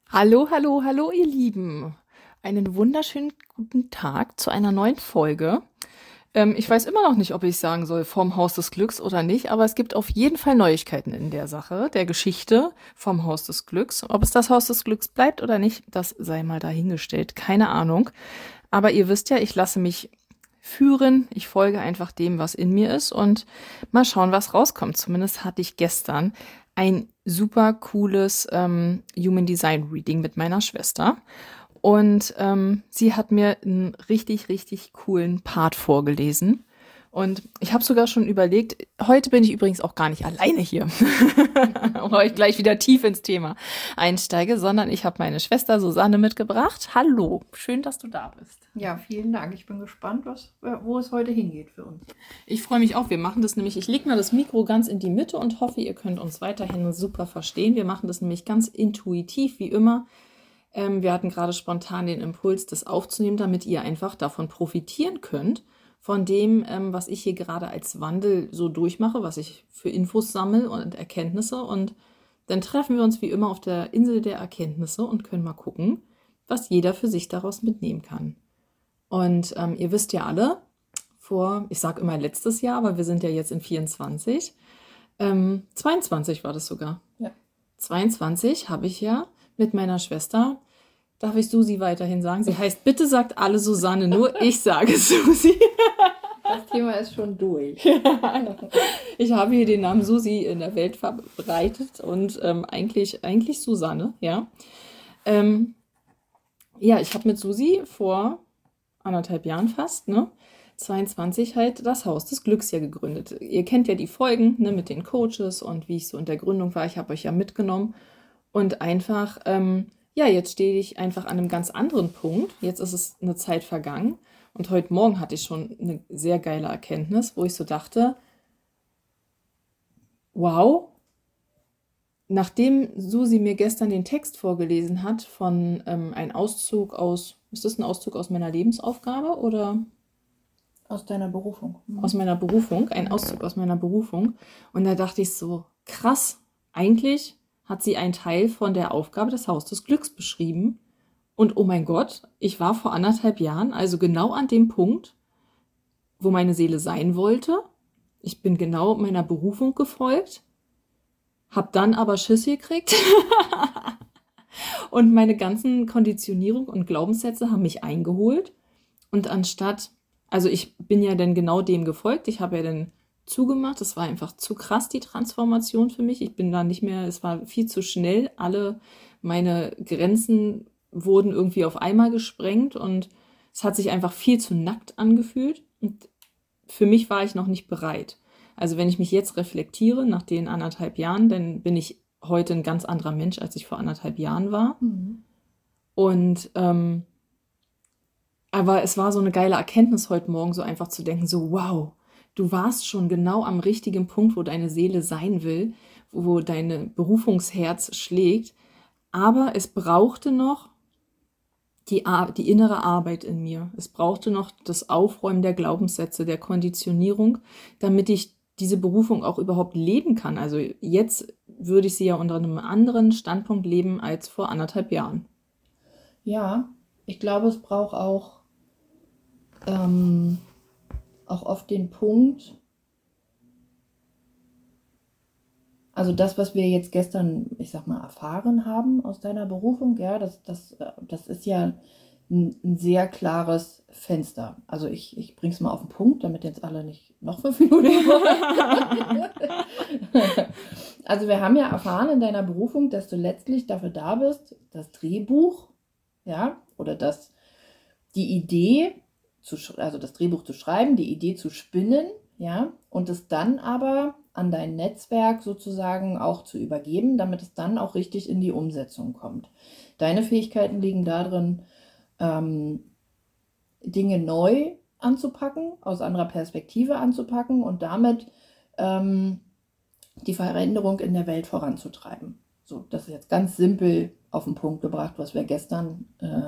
Hallo, hallo, hallo, ihr Lieben. Einen wunderschönen guten Tag zu einer neuen Folge. Ich weiß immer noch nicht, ob ich sagen soll, vom Haus des Glücks oder nicht, aber es gibt auf jeden Fall Neuigkeiten in der Sache, der Geschichte vom Haus des Glücks. Ob es das Haus des Glücks bleibt oder nicht, das sei mal dahingestellt. Keine Ahnung. Aber ihr wisst ja, ich lasse mich führen. Ich folge einfach dem, was in mir ist und mal schauen, was rauskommt. Zumindest hatte ich gestern ein super cooles Human Design Reading mit meiner Schwester. Und sie hat mir einen richtig, richtig coolen Part vorgelesen. Und ich habe sogar schon überlegt, heute bin ich übrigens auch gar nicht alleine hier, wo ich gleich wieder tief ins Thema einsteige, sondern ich habe meine Schwester Susanne mitgebracht. Hallo, schön, dass du da bist. Ja, vielen Dank. Ich bin gespannt, wo es heute hingeht für uns. Ich freue mich auch. Wir machen das nämlich, ich lege mal das Mikro ganz in die Mitte und hoffe, ihr könnt uns weiterhin super verstehen. Wir machen das nämlich ganz intuitiv, wie immer. Wir hatten gerade spontan den Impuls, das aufzunehmen, damit ihr einfach davon profitieren könnt, von dem, was ich hier gerade als Wandel so durchmache, was ich für Infos sammle und Erkenntnisse. Und dann treffen wir uns wie immer auf der Insel der Erkenntnisse und können mal gucken, was jeder für sich daraus mitnehmen kann. Und ihr wisst ja alle, ich sage immer letztes Jahr, aber wir sind ja jetzt in 24, 22 war das sogar. Ja. 22 habe ich ja mit meiner Schwester, darf ich Susi weiterhin sagen? Sie heißt, bitte sagt alle Susanne, nur ich sage Susi. Das Thema ist schon durch. Ich habe hier den Namen Susi in der Welt verbreitet und eigentlich Susanne, ja. Ja, ich habe mit Susi vor 1,5 Jahren fast, ne? 22 halt das Haus des Glücks ja gegründet. Ihr kennt ja die Folgen, ne, mit den Coaches und wie ich so in der Gründung war. Ich habe euch ja mitgenommen und einfach, ja, jetzt stehe ich einfach an einem ganz anderen Punkt. Jetzt ist es eine Zeit vergangen und heute Morgen hatte ich schon eine sehr geile Erkenntnis, wo ich so dachte, wow, nachdem Susi mir gestern den Text vorgelesen hat von ein Auszug aus, ist das ein Auszug aus meiner Lebensaufgabe oder? Aus deiner Berufung. Aus meiner Berufung, ein Auszug aus meiner Berufung. Und da dachte ich so, krass, eigentlich hat sie einen Teil von der Aufgabe des Haus des Glücks beschrieben. Und oh mein Gott, ich war vor 1,5 Jahren, also genau an dem Punkt, wo meine Seele sein wollte. Ich bin genau meiner Berufung gefolgt, hab dann aber Schiss gekriegt. Und meine ganzen Konditionierung und Glaubenssätze haben mich eingeholt. Und also ich bin ja dann genau dem gefolgt. Ich habe ja dann zugemacht. Es war einfach zu krass, die Transformation für mich. Ich bin da nicht mehr, es war viel zu schnell. Alle meine Grenzen wurden irgendwie auf einmal gesprengt und es hat sich einfach viel zu nackt angefühlt. Und für mich war ich noch nicht bereit. Also wenn ich mich jetzt reflektiere nach den 1,5 Jahren, dann bin ich heute ein ganz anderer Mensch, als ich vor 1,5 Jahren war. Mhm. Und aber es war so eine geile Erkenntnis heute Morgen, so einfach zu denken, so wow, du warst schon genau am richtigen Punkt, wo deine Seele sein will, wo dein Berufungsherz schlägt. Aber es brauchte noch die innere Arbeit in mir. Es brauchte noch das Aufräumen der Glaubenssätze, der Konditionierung, damit ich diese Berufung auch überhaupt leben kann. Also jetzt würde ich sie ja unter einem anderen Standpunkt leben als vor 1,5 Jahren. Ja, ich glaube, es braucht auch oft den Punkt, also das, was wir jetzt gestern, ich sag mal, erfahren haben aus deiner Berufung, ja, das ist ja ein sehr klares Fenster. Also ich bringe es mal auf den Punkt, damit jetzt alle nicht noch 5 Minuten wollen. Also wir haben ja erfahren in deiner Berufung, dass du letztlich dafür da bist, das Drehbuch, ja, oder die Idee, also das Drehbuch zu schreiben, die Idee zu spinnen, ja, und es dann aber an dein Netzwerk sozusagen auch zu übergeben, damit es dann auch richtig in die Umsetzung kommt. Deine Fähigkeiten liegen darin, Dinge neu anzupacken, aus anderer Perspektive anzupacken und damit die Veränderung in der Welt voranzutreiben. So, das ist jetzt ganz simpel auf den Punkt gebracht, was wir gestern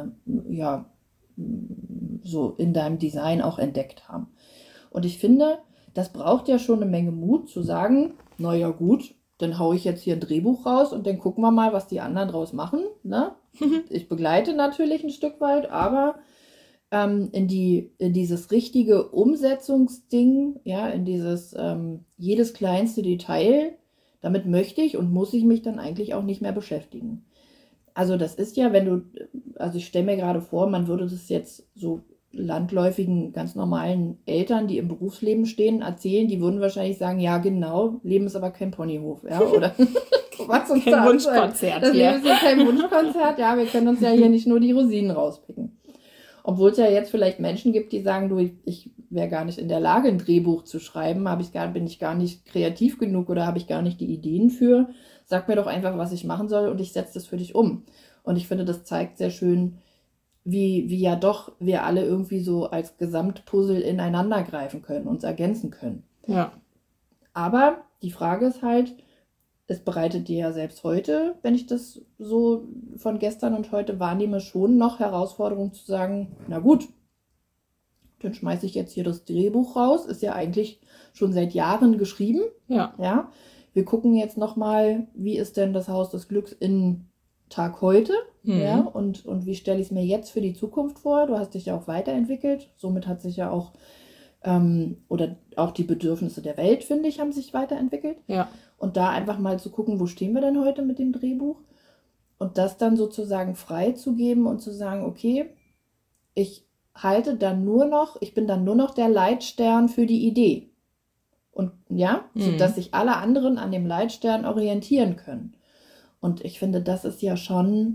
so in deinem Design auch entdeckt haben. Und ich finde, das braucht ja schon eine Menge Mut zu sagen, naja gut, dann haue ich jetzt hier ein Drehbuch raus und dann gucken wir mal, was die anderen draus machen. Ne? Ich begleite natürlich ein Stück weit, aber in dieses richtige Umsetzungsding, ja, in dieses jedes kleinste Detail, damit möchte ich und muss ich mich dann eigentlich auch nicht mehr beschäftigen. Also das ist ja, also ich stelle mir gerade vor, man würde das jetzt so landläufigen, ganz normalen Eltern, die im Berufsleben stehen, erzählen, die würden wahrscheinlich sagen, ja genau, Leben ist aber kein Ponyhof, ja, oder was uns Kein da Wunschkonzert, das ja. Leben ist ja kein Wunschkonzert, ja, wir können uns ja hier nicht nur die Rosinen rauspicken. Obwohl es ja jetzt vielleicht Menschen gibt, die sagen, du, ich wäre gar nicht in der Lage, ein Drehbuch zu schreiben, bin ich gar nicht kreativ genug oder habe ich gar nicht die Ideen für. Sag mir doch einfach, was ich machen soll und ich setze das für dich um. Und ich finde, das zeigt sehr schön, wie ja doch wir alle irgendwie so als Gesamtpuzzle ineinander greifen können, uns ergänzen können. Ja. Aber die Frage ist halt, es bereitet dir ja selbst heute, wenn ich das so von gestern und heute wahrnehme, schon noch Herausforderung zu sagen, na gut, dann schmeiße ich jetzt hier das Drehbuch raus, ist ja eigentlich schon seit Jahren geschrieben. Ja. Ja, wir gucken jetzt nochmal, wie ist denn das Haus des Glücks in Tag heute, ja, und wie stelle ich es mir jetzt für die Zukunft vor? Du hast dich ja auch weiterentwickelt, somit hat sich ja auch, oder auch die Bedürfnisse der Welt, finde ich, haben sich weiterentwickelt. Ja. Und da einfach mal zu gucken, wo stehen wir denn heute mit dem Drehbuch? Und das dann sozusagen freizugeben und zu sagen, okay, ich bin dann nur noch der Leitstern für die Idee. Und ja, sodass sich alle anderen an dem Leitstern orientieren können. Und ich finde, das ist ja schon,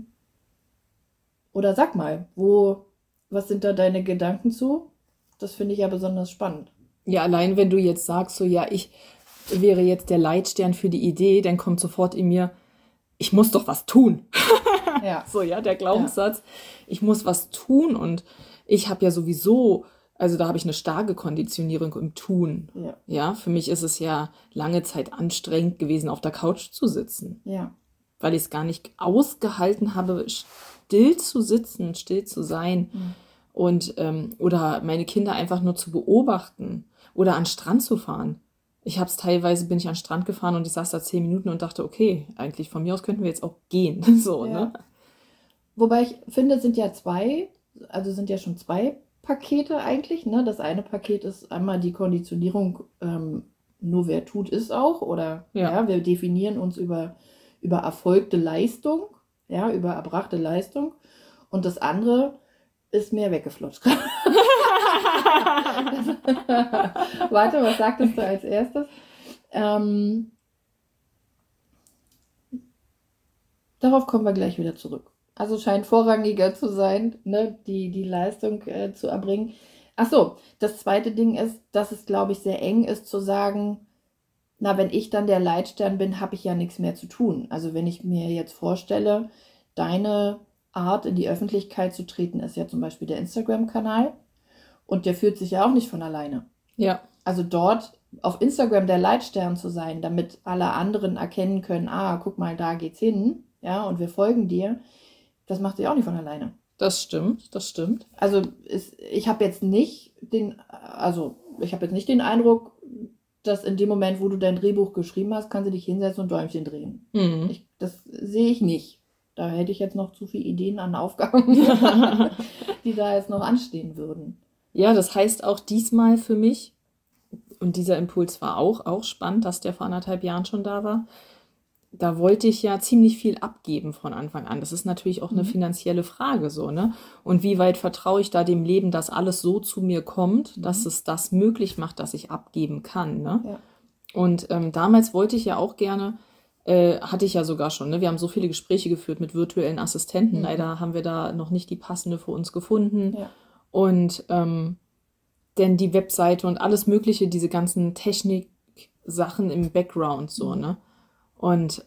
oder sag mal, was sind da deine Gedanken zu? Das finde ich ja besonders spannend. Ja, allein wenn du jetzt sagst, so ja, ich wäre jetzt der Leitstern für die Idee, dann kommt sofort in mir, ich muss doch was tun. Ja. So, ja, der Glaubenssatz, ich muss was tun und ich habe ja sowieso, also da habe ich eine starke Konditionierung im Tun. Ja. Ja, für mich ist es ja lange Zeit anstrengend gewesen, auf der Couch zu sitzen. Ja. Weil ich es gar nicht ausgehalten habe, still zu sitzen, still zu sein. Und oder meine Kinder einfach nur zu beobachten oder an den Strand zu fahren. Teilweise bin ich an den Strand gefahren und ich saß da 10 Minuten und dachte, okay, eigentlich von mir aus könnten wir jetzt auch gehen. So, Ja. ne? Wobei ich finde, sind ja schon zwei Pakete eigentlich. Ne? Das eine Paket ist einmal die Konditionierung, nur wer tut, ist auch. Oder Ja. wir definieren uns über erfolgte Leistung, ja, über erbrachte Leistung. Und das andere ist mir weggeflutscht. Warte, was sagtest du als erstes? Darauf kommen wir gleich wieder zurück. Also scheint vorrangiger zu sein, ne, die Leistung zu erbringen. Ach so, das zweite Ding ist, dass es, glaube ich, sehr eng ist zu sagen, na, wenn ich dann der Leitstern bin, habe ich ja nichts mehr zu tun. Also wenn ich mir jetzt vorstelle, deine Art in die Öffentlichkeit zu treten, ist ja zum Beispiel der Instagram-Kanal und der führt sich ja auch nicht von alleine. Ja. Also dort auf Instagram der Leitstern zu sein, damit alle anderen erkennen können, guck mal, da geht's hin, ja, und wir folgen dir, das macht sich auch nicht von alleine. Das stimmt, das stimmt. Also ich habe jetzt nicht den Eindruck, dass in dem Moment, wo du dein Drehbuch geschrieben hast, kannst du dich hinsetzen und Däumchen drehen. Das sehe ich nicht. Da hätte ich jetzt noch zu viele Ideen an Aufgaben, die da jetzt noch anstehen würden. Ja, das heißt auch diesmal für mich, und dieser Impuls war auch spannend, dass der vor 1,5 Jahren schon da war. Da wollte ich ja ziemlich viel abgeben von Anfang an. Das ist natürlich auch eine finanzielle Frage so, ne? Und wie weit vertraue ich da dem Leben, dass alles so zu mir kommt, dass es das möglich macht, dass ich abgeben kann, ne? Ja. Und damals wollte ich ja auch gerne, hatte ich ja sogar schon, ne? Wir haben so viele Gespräche geführt mit virtuellen Assistenten. Leider haben wir da noch nicht die passende für uns gefunden. Ja. Und denn die Webseite und alles Mögliche, diese ganzen Technik-Sachen im Background so, ne? Und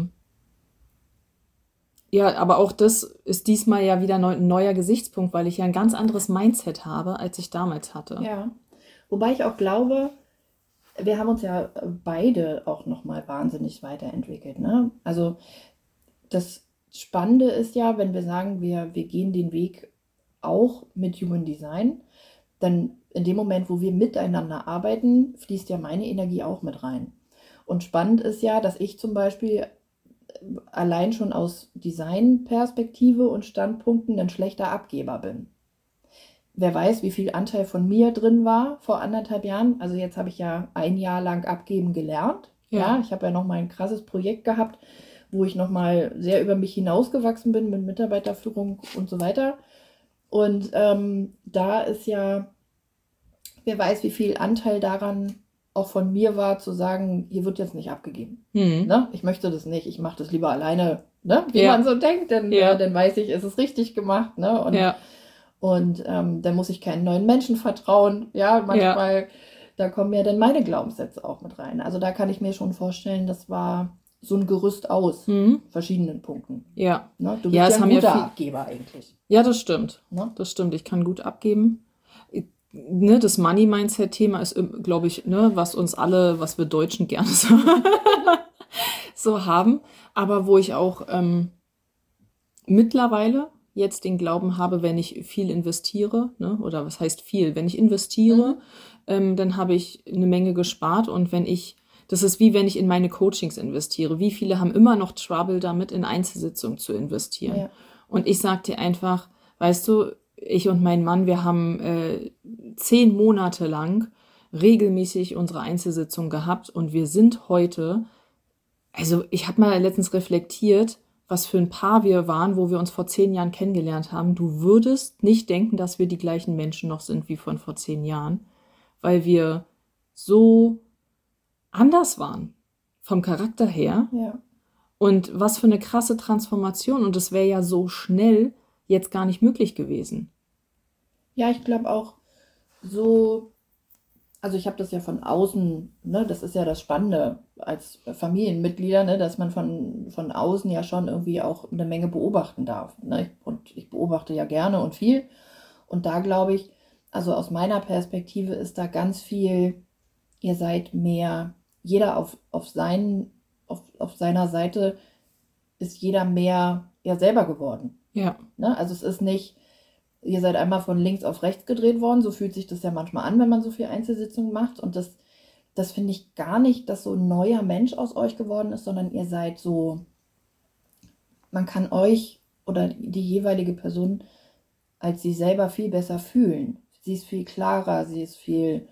ja, aber auch das ist diesmal ja wieder ein neuer Gesichtspunkt, weil ich ja ein ganz anderes Mindset habe, als ich damals hatte. Ja, wobei ich auch glaube, wir haben uns ja beide auch nochmal wahnsinnig weiterentwickelt, ne? Also das Spannende ist ja, wenn wir sagen, wir gehen den Weg auch mit Human Design, dann in dem Moment, wo wir miteinander arbeiten, fließt ja meine Energie auch mit rein. Und spannend ist ja, dass ich zum Beispiel allein schon aus Designperspektive und Standpunkten ein schlechter Abgeber bin. Wer weiß, wie viel Anteil von mir drin war vor 1,5 Jahren. Also jetzt habe ich ja 1 Jahr lang abgeben gelernt. Ja, ich habe ja noch mal ein krasses Projekt gehabt, wo ich noch mal sehr über mich hinausgewachsen bin mit Mitarbeiterführung und so weiter. Und da ist ja, wer weiß, wie viel Anteil daran auch von mir war, zu sagen, hier wird jetzt nicht abgegeben. Ne? Ich möchte das nicht, ich mache das lieber alleine, ne? Wie man so denkt, denn dann weiß ich, ist es richtig gemacht. Ne? Und dann muss ich keinen neuen Menschen vertrauen. Ja, manchmal, da kommen ja dann meine Glaubenssätze auch mit rein. Also da kann ich mir schon vorstellen, das war so ein Gerüst aus verschiedenen Punkten. Ja. Ne? Du bist ja ein guter Abgeber eigentlich. Ja, das stimmt. Ne? Das stimmt. Ich kann gut abgeben. Ne, das Money-Mindset-Thema ist, glaube ich, ne, was wir Deutschen gerne so haben. Aber wo ich auch mittlerweile jetzt den Glauben habe, wenn ich viel investiere, ne, oder was heißt viel? Wenn ich investiere, dann habe ich eine Menge gespart. Und das ist wie wenn ich in meine Coachings investiere. Wie viele haben immer noch Trouble damit, in Einzelsitzungen zu investieren? Ja. Und ich sage dir einfach, weißt du, ich und mein Mann, wir haben 10 Monate lang regelmäßig unsere Einzelsitzung gehabt und wir sind heute, also ich habe mal letztens reflektiert, was für ein Paar wir waren, wo wir uns vor 10 Jahren kennengelernt haben. Du würdest nicht denken, dass wir die gleichen Menschen noch sind wie von vor 10 Jahren, weil wir so anders waren, vom Charakter her. Ja. Und was für eine krasse Transformation. Und das wäre ja so schnell jetzt gar nicht möglich gewesen. Ja, ich glaube auch so, also ich habe das ja von außen, ne, das ist ja das Spannende als Familienmitglieder, ne, dass man von außen ja schon irgendwie auch eine Menge beobachten darf. Ne? Und ich beobachte ja gerne und viel. Und da glaube ich, also aus meiner Perspektive ist da ganz viel, ihr seid mehr, jeder auf seiner Seite ist jeder mehr er selber geworden. Ja. Ne? Also es ist nicht, ihr seid einmal von links auf rechts gedreht worden, so fühlt sich das ja manchmal an, wenn man so viel Einzelsitzungen macht. Und das finde ich gar nicht, dass so ein neuer Mensch aus euch geworden ist, sondern ihr seid so, man kann euch oder die jeweilige Person als sie selber viel besser fühlen. Sie ist viel klarer, sie ist viel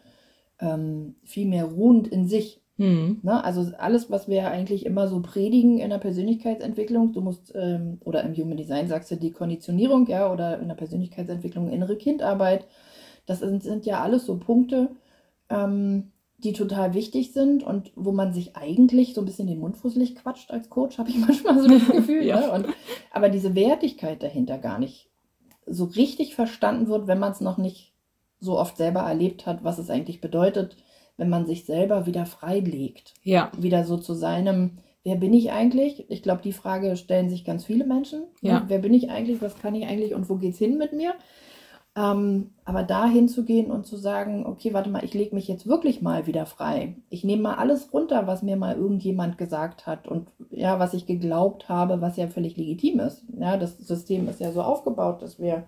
mehr ruhend in sich. Ne? Also alles, was wir eigentlich immer so predigen in der Persönlichkeitsentwicklung, du musst, oder im Human Design sagst du die Konditionierung, ja, oder in der Persönlichkeitsentwicklung innere Kindarbeit, das sind ja alles so Punkte, die total wichtig sind und wo man sich eigentlich so ein bisschen den Mund fusselig quatscht als Coach, habe ich manchmal so das Gefühl. Ja. Ne? Aber diese Wertigkeit dahinter gar nicht so richtig verstanden wird, wenn man es noch nicht so oft selber erlebt hat, was es eigentlich bedeutet, wenn man sich selber wieder freilegt. Ja. Wieder so zu seinem, wer bin ich eigentlich? Ich glaube, die Frage stellen sich ganz viele Menschen. Ja. Ne? Wer bin ich eigentlich? Was kann ich eigentlich? Und wo geht's hin mit mir? Aber da hinzugehen und zu sagen, okay, warte mal, ich lege mich jetzt wirklich mal wieder frei. Ich nehme mal alles runter, was mir mal irgendjemand gesagt hat und ja, was ich geglaubt habe, was ja völlig legitim ist. Ja, das System ist ja so aufgebaut, dass wir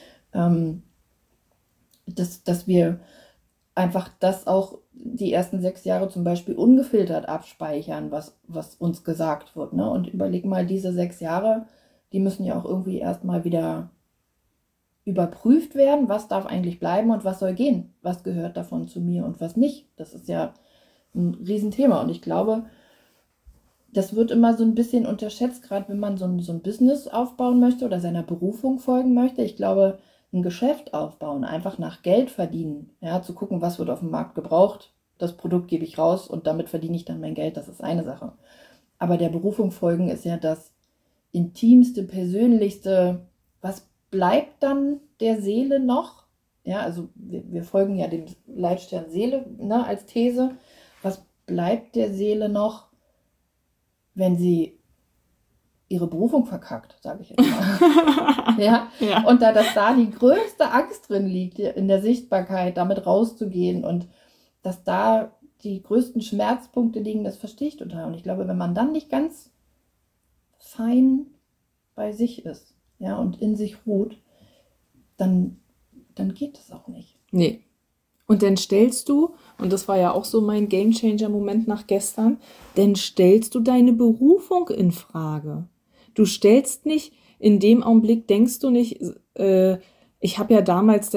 einfach das auch die ersten 6 Jahre zum Beispiel ungefiltert abspeichern, was uns gesagt wird. Ne? Und überleg mal, diese 6 Jahre, die müssen ja auch irgendwie erstmal wieder überprüft werden, was darf eigentlich bleiben und was soll gehen, was gehört davon zu mir und was nicht. Das ist ja ein Riesenthema und ich glaube, das wird immer so ein bisschen unterschätzt, gerade wenn man so ein Business aufbauen möchte oder seiner Berufung folgen möchte. Ich glaube, ein Geschäft aufbauen, einfach nach Geld verdienen, ja, zu gucken, was wird auf dem Markt gebraucht, das Produkt gebe ich raus und damit verdiene ich dann mein Geld, das ist eine Sache. Aber der Berufung folgen ist ja das intimste, persönlichste, was bleibt dann der Seele noch? Ja, also wir folgen ja dem Leitstern Seele, ne, als These. Was bleibt der Seele noch, wenn sie ihre Berufung verkackt, sage ich jetzt mal. Ja? Ja. Und dass da die größte Angst drin liegt, in der Sichtbarkeit, damit rauszugehen und dass da die größten Schmerzpunkte liegen, das verstehe ich total. Und ich glaube, wenn man dann nicht ganz fein bei sich ist, ja, und in sich ruht, dann geht das auch nicht. Nee. Und dann stellst du, und das war ja auch so mein Gamechanger-Moment nach gestern, dann stellst du deine Berufung in Frage. Du stellst nicht, in dem Augenblick denkst du nicht, ich habe damals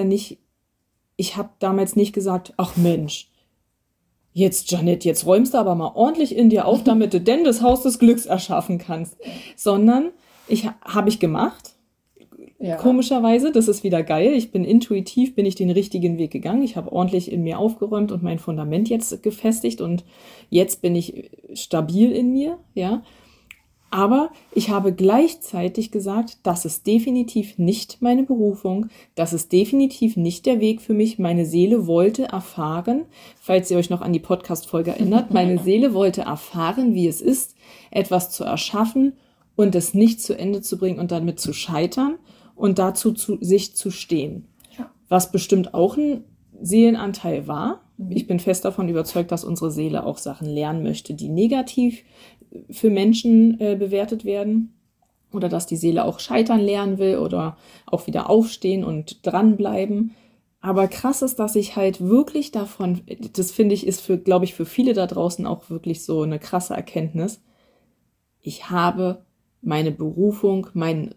nicht gesagt, ach Mensch, jetzt Janette, jetzt räumst du aber mal ordentlich in dir auf, damit du denn das Haus des Glücks erschaffen kannst. Sondern habe ich gemacht. Ja. Komischerweise, das ist wieder geil. Bin ich den richtigen Weg gegangen. Ich habe ordentlich in mir aufgeräumt und mein Fundament jetzt gefestigt und jetzt bin ich stabil in mir, ja. Aber ich habe gleichzeitig gesagt, das ist definitiv nicht meine Berufung, das ist definitiv nicht der Weg für mich. Meine Seele wollte erfahren, falls ihr euch noch an die Podcast-Folge erinnert, meine Seele wollte erfahren, wie es ist, etwas zu erschaffen und es nicht zu Ende zu bringen und damit zu scheitern und dazu sich zu stehen. Ja. Was bestimmt auch ein Seelenanteil war. Ich bin fest davon überzeugt, dass unsere Seele auch Sachen lernen möchte, die negativ für Menschen bewertet werden oder dass die Seele auch scheitern lernen will oder auch wieder aufstehen und dranbleiben. Aber krass ist, dass ich halt wirklich davon, das finde ich, ist glaube ich, für viele da draußen auch wirklich so eine krasse Erkenntnis. Ich habe meine Berufung, meine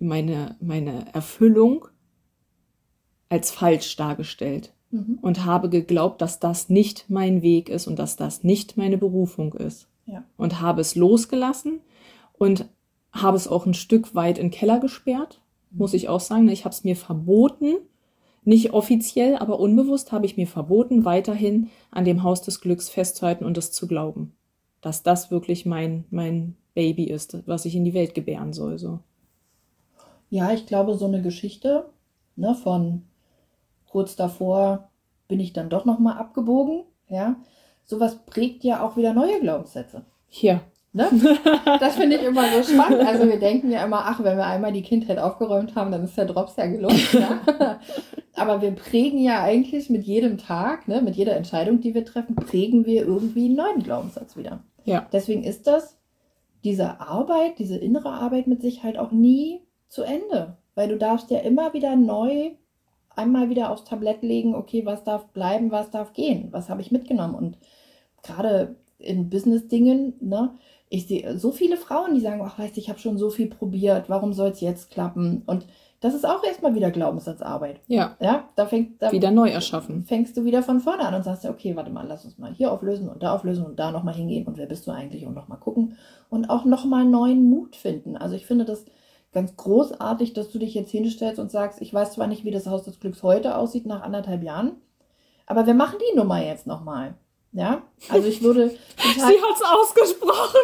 Erfüllung als falsch dargestellt und habe geglaubt, dass das nicht mein Weg ist und dass das nicht meine Berufung ist. Ja. Und habe es losgelassen und habe es auch ein Stück weit in den Keller gesperrt, muss ich auch sagen. Ich habe es mir verboten, nicht offiziell, aber unbewusst habe ich mir verboten, weiterhin an dem Haus des Glücks festzuhalten und es zu glauben, dass das wirklich mein Baby ist, was ich in die Welt gebären soll. So. Ja, ich glaube, so eine Geschichte, ne, von kurz davor bin ich dann doch nochmal abgebogen, ja, sowas prägt ja auch wieder neue Glaubenssätze. Hier. Ne? Das finde ich immer so spannend. Also wir denken ja immer, ach, wenn wir einmal die Kindheit aufgeräumt haben, dann ist der Drops ja gelutscht. Ja? Aber wir prägen ja eigentlich mit jedem Tag, ne, mit jeder Entscheidung, die wir treffen, prägen wir irgendwie einen neuen Glaubenssatz wieder. Ja. Deswegen ist diese Arbeit, diese innere Arbeit mit sich halt auch nie zu Ende. Weil du darfst ja immer wieder neu einmal wieder aufs Tablett legen, okay, was darf bleiben, was darf gehen, was habe ich mitgenommen. Und gerade in Business-Dingen, ne, ich sehe so viele Frauen, die sagen, ach, weißt du, ich habe schon so viel probiert, warum soll es jetzt klappen? Und das ist auch erstmal wieder Glaubenssatzarbeit. Ja. Ja, wieder neu erschaffen. Fängst du wieder von vorne an und sagst ja, okay, warte mal, lass uns mal hier auflösen und da nochmal hingehen und wer bist du eigentlich und nochmal gucken und auch nochmal neuen Mut finden. Also ich finde das ganz großartig, dass du dich jetzt hinstellst und sagst, ich weiß zwar nicht, wie das Haus des Glücks heute aussieht nach 1,5 Jahren, aber wir machen die Nummer jetzt nochmal. Ja, also ich würde total... Sie hat's ausgesprochen.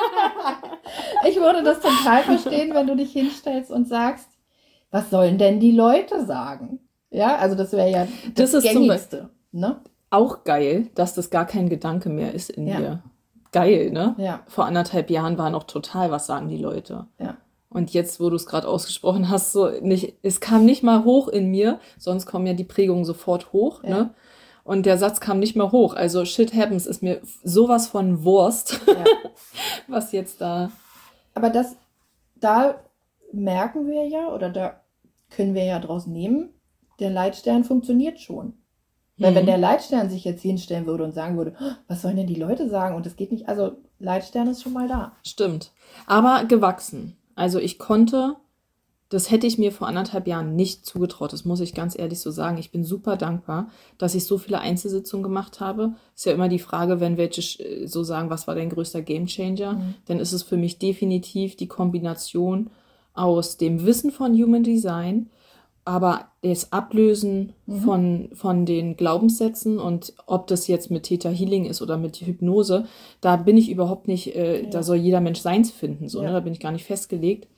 Ich würde das total verstehen, wenn du dich hinstellst und sagst, was sollen denn die Leute sagen? Ja, also das wäre ja das Gängigste. Ne? Auch geil, dass das gar kein Gedanke mehr ist in dir. Geil, ne? Ja. Vor 1,5 Jahren war noch total, was sagen die Leute? Ja. Und jetzt, wo du es gerade ausgesprochen hast, es kam nicht mal hoch in mir, sonst kommen ja die Prägungen sofort hoch, ne? Und der Satz kam nicht mehr hoch. Also shit happens ist mir sowas von Wurst, was jetzt da... Aber da merken wir ja, oder da können wir ja draus nehmen, der Leitstern funktioniert schon. Weil wenn der Leitstern sich jetzt hinstellen würde und sagen würde, was sollen denn die Leute sagen? Und das geht nicht, also Leitstern ist schon mal da. Stimmt. Aber gewachsen. Also ich konnte, das hätte ich mir vor 1,5 Jahren nicht zugetraut, das muss ich ganz ehrlich so sagen. Ich bin super dankbar, dass ich so viele Einzelsitzungen gemacht habe. Ist ja immer die Frage, wenn welche so sagen, was war dein größter Gamechanger, dann ist es für mich definitiv die Kombination aus dem Wissen von Human Design, aber das Ablösen von den Glaubenssätzen und ob das jetzt mit Theta Healing ist oder mit Hypnose, da bin ich überhaupt nicht, da soll jeder Mensch seins finden, so, ne? Da bin ich gar nicht festgelegt.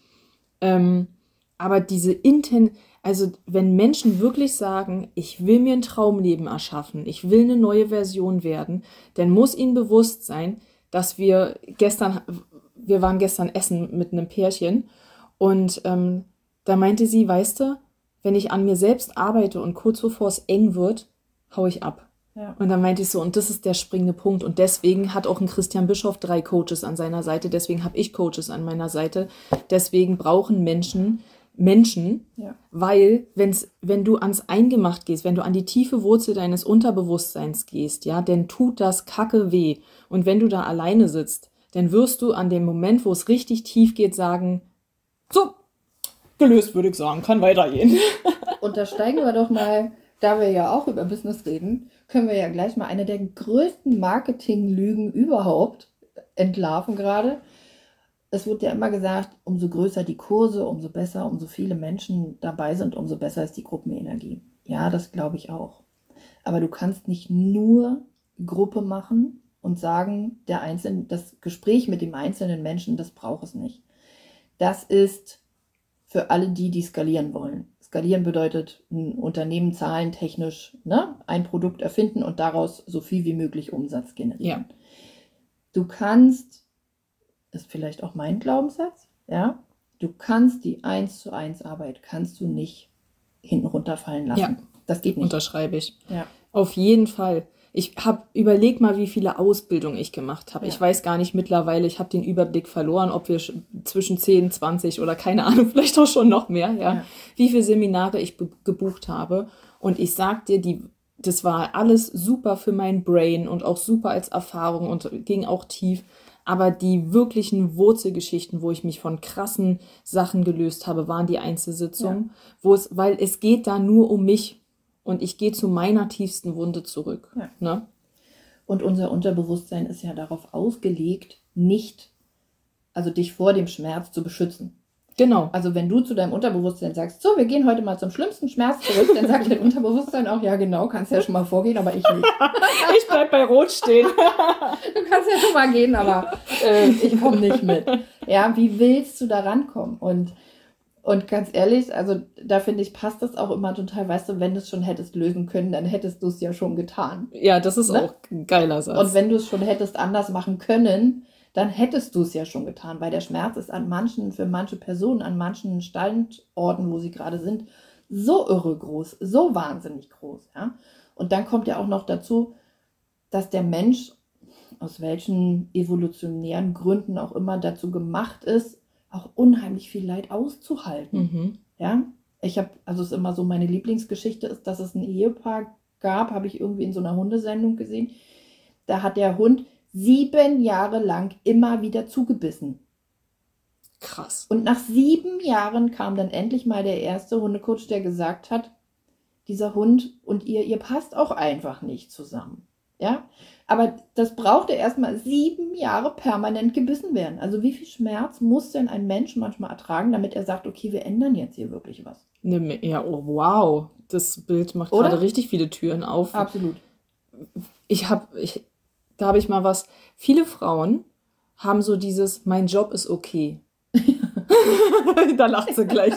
Aber also wenn Menschen wirklich sagen, ich will mir ein Traumleben erschaffen, ich will eine neue Version werden, dann muss ihnen bewusst sein, dass wir waren gestern essen mit einem Pärchen und da meinte sie, weißt du, wenn ich an mir selbst arbeite und kurz bevor es eng wird, hau ich ab. Ja. Und dann meinte ich so, und das ist der springende Punkt. Und deswegen hat auch ein Christian Bischoff 3 Coaches an seiner Seite. Deswegen habe ich Coaches an meiner Seite. Deswegen brauchen Menschen Menschen, Ja. weil wenn du ans Eingemacht gehst, wenn du an die tiefe Wurzel deines Unterbewusstseins gehst, ja, dann tut das Kacke weh. Und wenn du da alleine sitzt, dann wirst du an dem Moment, wo es richtig tief geht, sagen, so, gelöst, würde ich sagen, kann weitergehen. Und da steigen wir doch mal, da wir ja auch über Business reden, können wir ja gleich mal eine der größten Marketinglügen überhaupt entlarven gerade. Es wird ja immer gesagt, umso größer die Kurse, umso besser, umso viele Menschen dabei sind, umso besser ist die Gruppenenergie. Ja, das glaube ich auch. Aber du kannst nicht nur Gruppe machen und sagen, das Gespräch mit dem einzelnen Menschen, das braucht es nicht. Das ist für alle die skalieren wollen. Skalieren bedeutet, ein Unternehmen zahlentechnisch, ein Produkt erfinden und daraus so viel wie möglich Umsatz generieren. Ja. Du kannst, ist vielleicht auch mein Glaubenssatz, ja, du kannst die 1:1 Arbeit, kannst du nicht hinten runterfallen lassen. Ja. Das geht nicht. Unterschreibe ich. Ja. Auf jeden Fall. Überleg mal, wie viele Ausbildungen ich gemacht habe. Ja. Ich weiß gar nicht mittlerweile, ich habe den Überblick verloren, ob wir zwischen 10, 20 oder keine Ahnung, vielleicht auch schon noch mehr, ja. Wie viele Seminare ich gebucht habe. Und ich sag dir, das war alles super für mein Brain und auch super als Erfahrung und ging auch tief. Aber die wirklichen Wurzelgeschichten, wo ich mich von krassen Sachen gelöst habe, waren die Einzelsitzungen, weil es geht da nur um mich. Und ich gehe zu meiner tiefsten Wunde zurück. Ja. Ne? Und unser Unterbewusstsein ist ja darauf ausgelegt, also dich vor dem Schmerz zu beschützen. Genau. Also wenn du zu deinem Unterbewusstsein sagst, so, wir gehen heute mal zum schlimmsten Schmerz zurück, dann sagt dein Unterbewusstsein auch, ja genau, kannst ja schon mal vorgehen, aber ich nicht. Ich bleib bei Rot stehen. Du kannst ja schon mal gehen, aber ich komme nicht mit. Ja, wie willst du da rankommen? Und ganz ehrlich, also da finde ich, passt das auch immer total, weißt du, wenn du es schon hättest lösen können, dann hättest du es ja schon getan. Ja, das ist auch ein geiler Satz. Und wenn du es schon hättest anders machen können, dann hättest du es ja schon getan, weil der Schmerz ist für manche Personen, an manchen Standorten, wo sie gerade sind, so irre groß, so wahnsinnig groß. Ja? Und dann kommt ja auch noch dazu, dass der Mensch, aus welchen evolutionären Gründen auch immer dazu gemacht ist, auch unheimlich viel Leid auszuhalten. Mhm. Ja, also es ist immer so, meine Lieblingsgeschichte ist, dass es ein Ehepaar gab, habe ich irgendwie in so einer Hundesendung gesehen. Da hat der Hund 7 Jahre lang immer wieder zugebissen. Krass. Und nach 7 Jahren kam dann endlich mal der erste Hundecoach, der gesagt hat, dieser Hund und ihr passt auch einfach nicht zusammen. Ja, aber das brauchte erstmal 7 Jahre permanent gebissen werden. Also wie viel Schmerz muss denn ein Mensch manchmal ertragen, damit er sagt, okay, wir ändern jetzt hier wirklich was? Ja, oh wow, das Bild macht Oder? gerade richtig viele Türen auf. Absolut. Da habe ich mal was. Viele Frauen haben so dieses, mein Job ist okay. Da lacht sie gleich.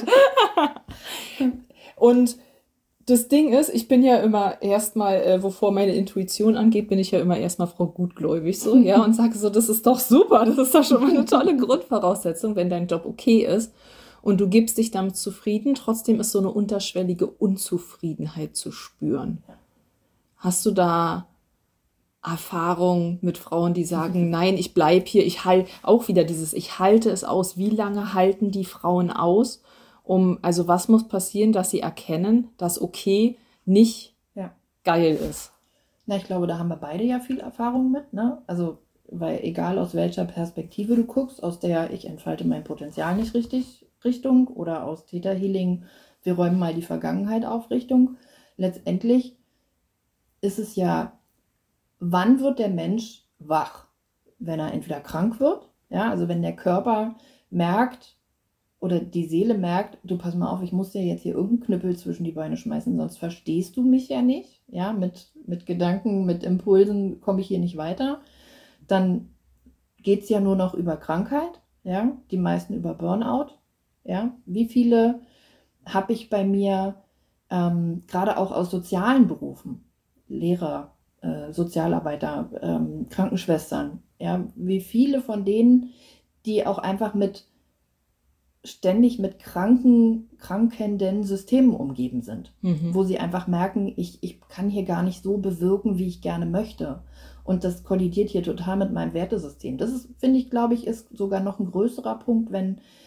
Und das Ding ist, ich bin ja immer erstmal, wovor meine Intuition angeht, bin ich ja immer erstmal Frau Gutgläubig so, ja, und sage so, das ist doch super, das ist doch schon mal eine tolle Grundvoraussetzung, wenn dein Job okay ist und du gibst dich damit zufrieden, trotzdem ist so eine unterschwellige Unzufriedenheit zu spüren. Hast du da Erfahrung mit Frauen, die sagen, nein, ich bleib hier, ich halte es aus. Wie lange halten die Frauen aus? Also was muss passieren, dass sie erkennen, dass okay nicht geil ist? Na, ich glaube, da haben wir beide ja viel Erfahrung mit, ne? Also, weil egal aus welcher Perspektive du guckst, aus der ich entfalte mein Potenzial nicht richtig Richtung oder aus Theta Healing, wir räumen mal die Vergangenheit auf Richtung. Letztendlich ist es ja, wann wird der Mensch wach? Wenn er entweder krank wird, ja, also wenn der Körper merkt oder die Seele merkt, du pass mal auf, ich muss dir jetzt hier irgendeinen Knüppel zwischen die Beine schmeißen, sonst verstehst du mich ja nicht, ja, mit Gedanken, mit Impulsen komme ich hier nicht weiter. Dann geht es ja nur noch über Krankheit, ja, die meisten über Burnout, ja. Wie viele habe ich bei mir, gerade auch aus sozialen Berufen, Lehrer, Sozialarbeiter, Krankenschwestern, ja, wie viele von denen, die auch einfach ständig mit krankenden Systemen umgeben sind, wo sie einfach merken, ich kann hier gar nicht so bewirken, wie ich gerne möchte. Und das kollidiert hier total mit meinem Wertesystem. Das ist, finde ich, glaube ich, ist sogar noch ein größerer Punkt, wenn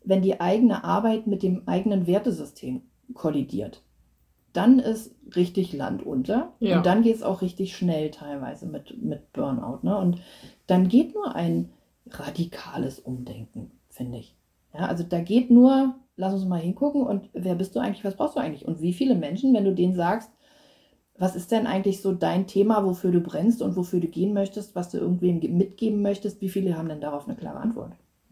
wenn die eigene Arbeit mit dem eigenen Wertesystem kollidiert, dann ist richtig Land unter. Ja. Und dann geht es auch richtig schnell teilweise mit Burnout. Ne? Und dann geht nur ein radikales Umdenken, finde ich. Ja, also da geht nur, lass uns mal hingucken und wer bist du eigentlich, was brauchst du eigentlich? Und wie viele Menschen, wenn du denen sagst, was ist denn eigentlich so dein Thema, wofür du brennst und wofür du gehen möchtest, was du irgendwem mitgeben möchtest, wie viele haben denn darauf eine klare Antwort?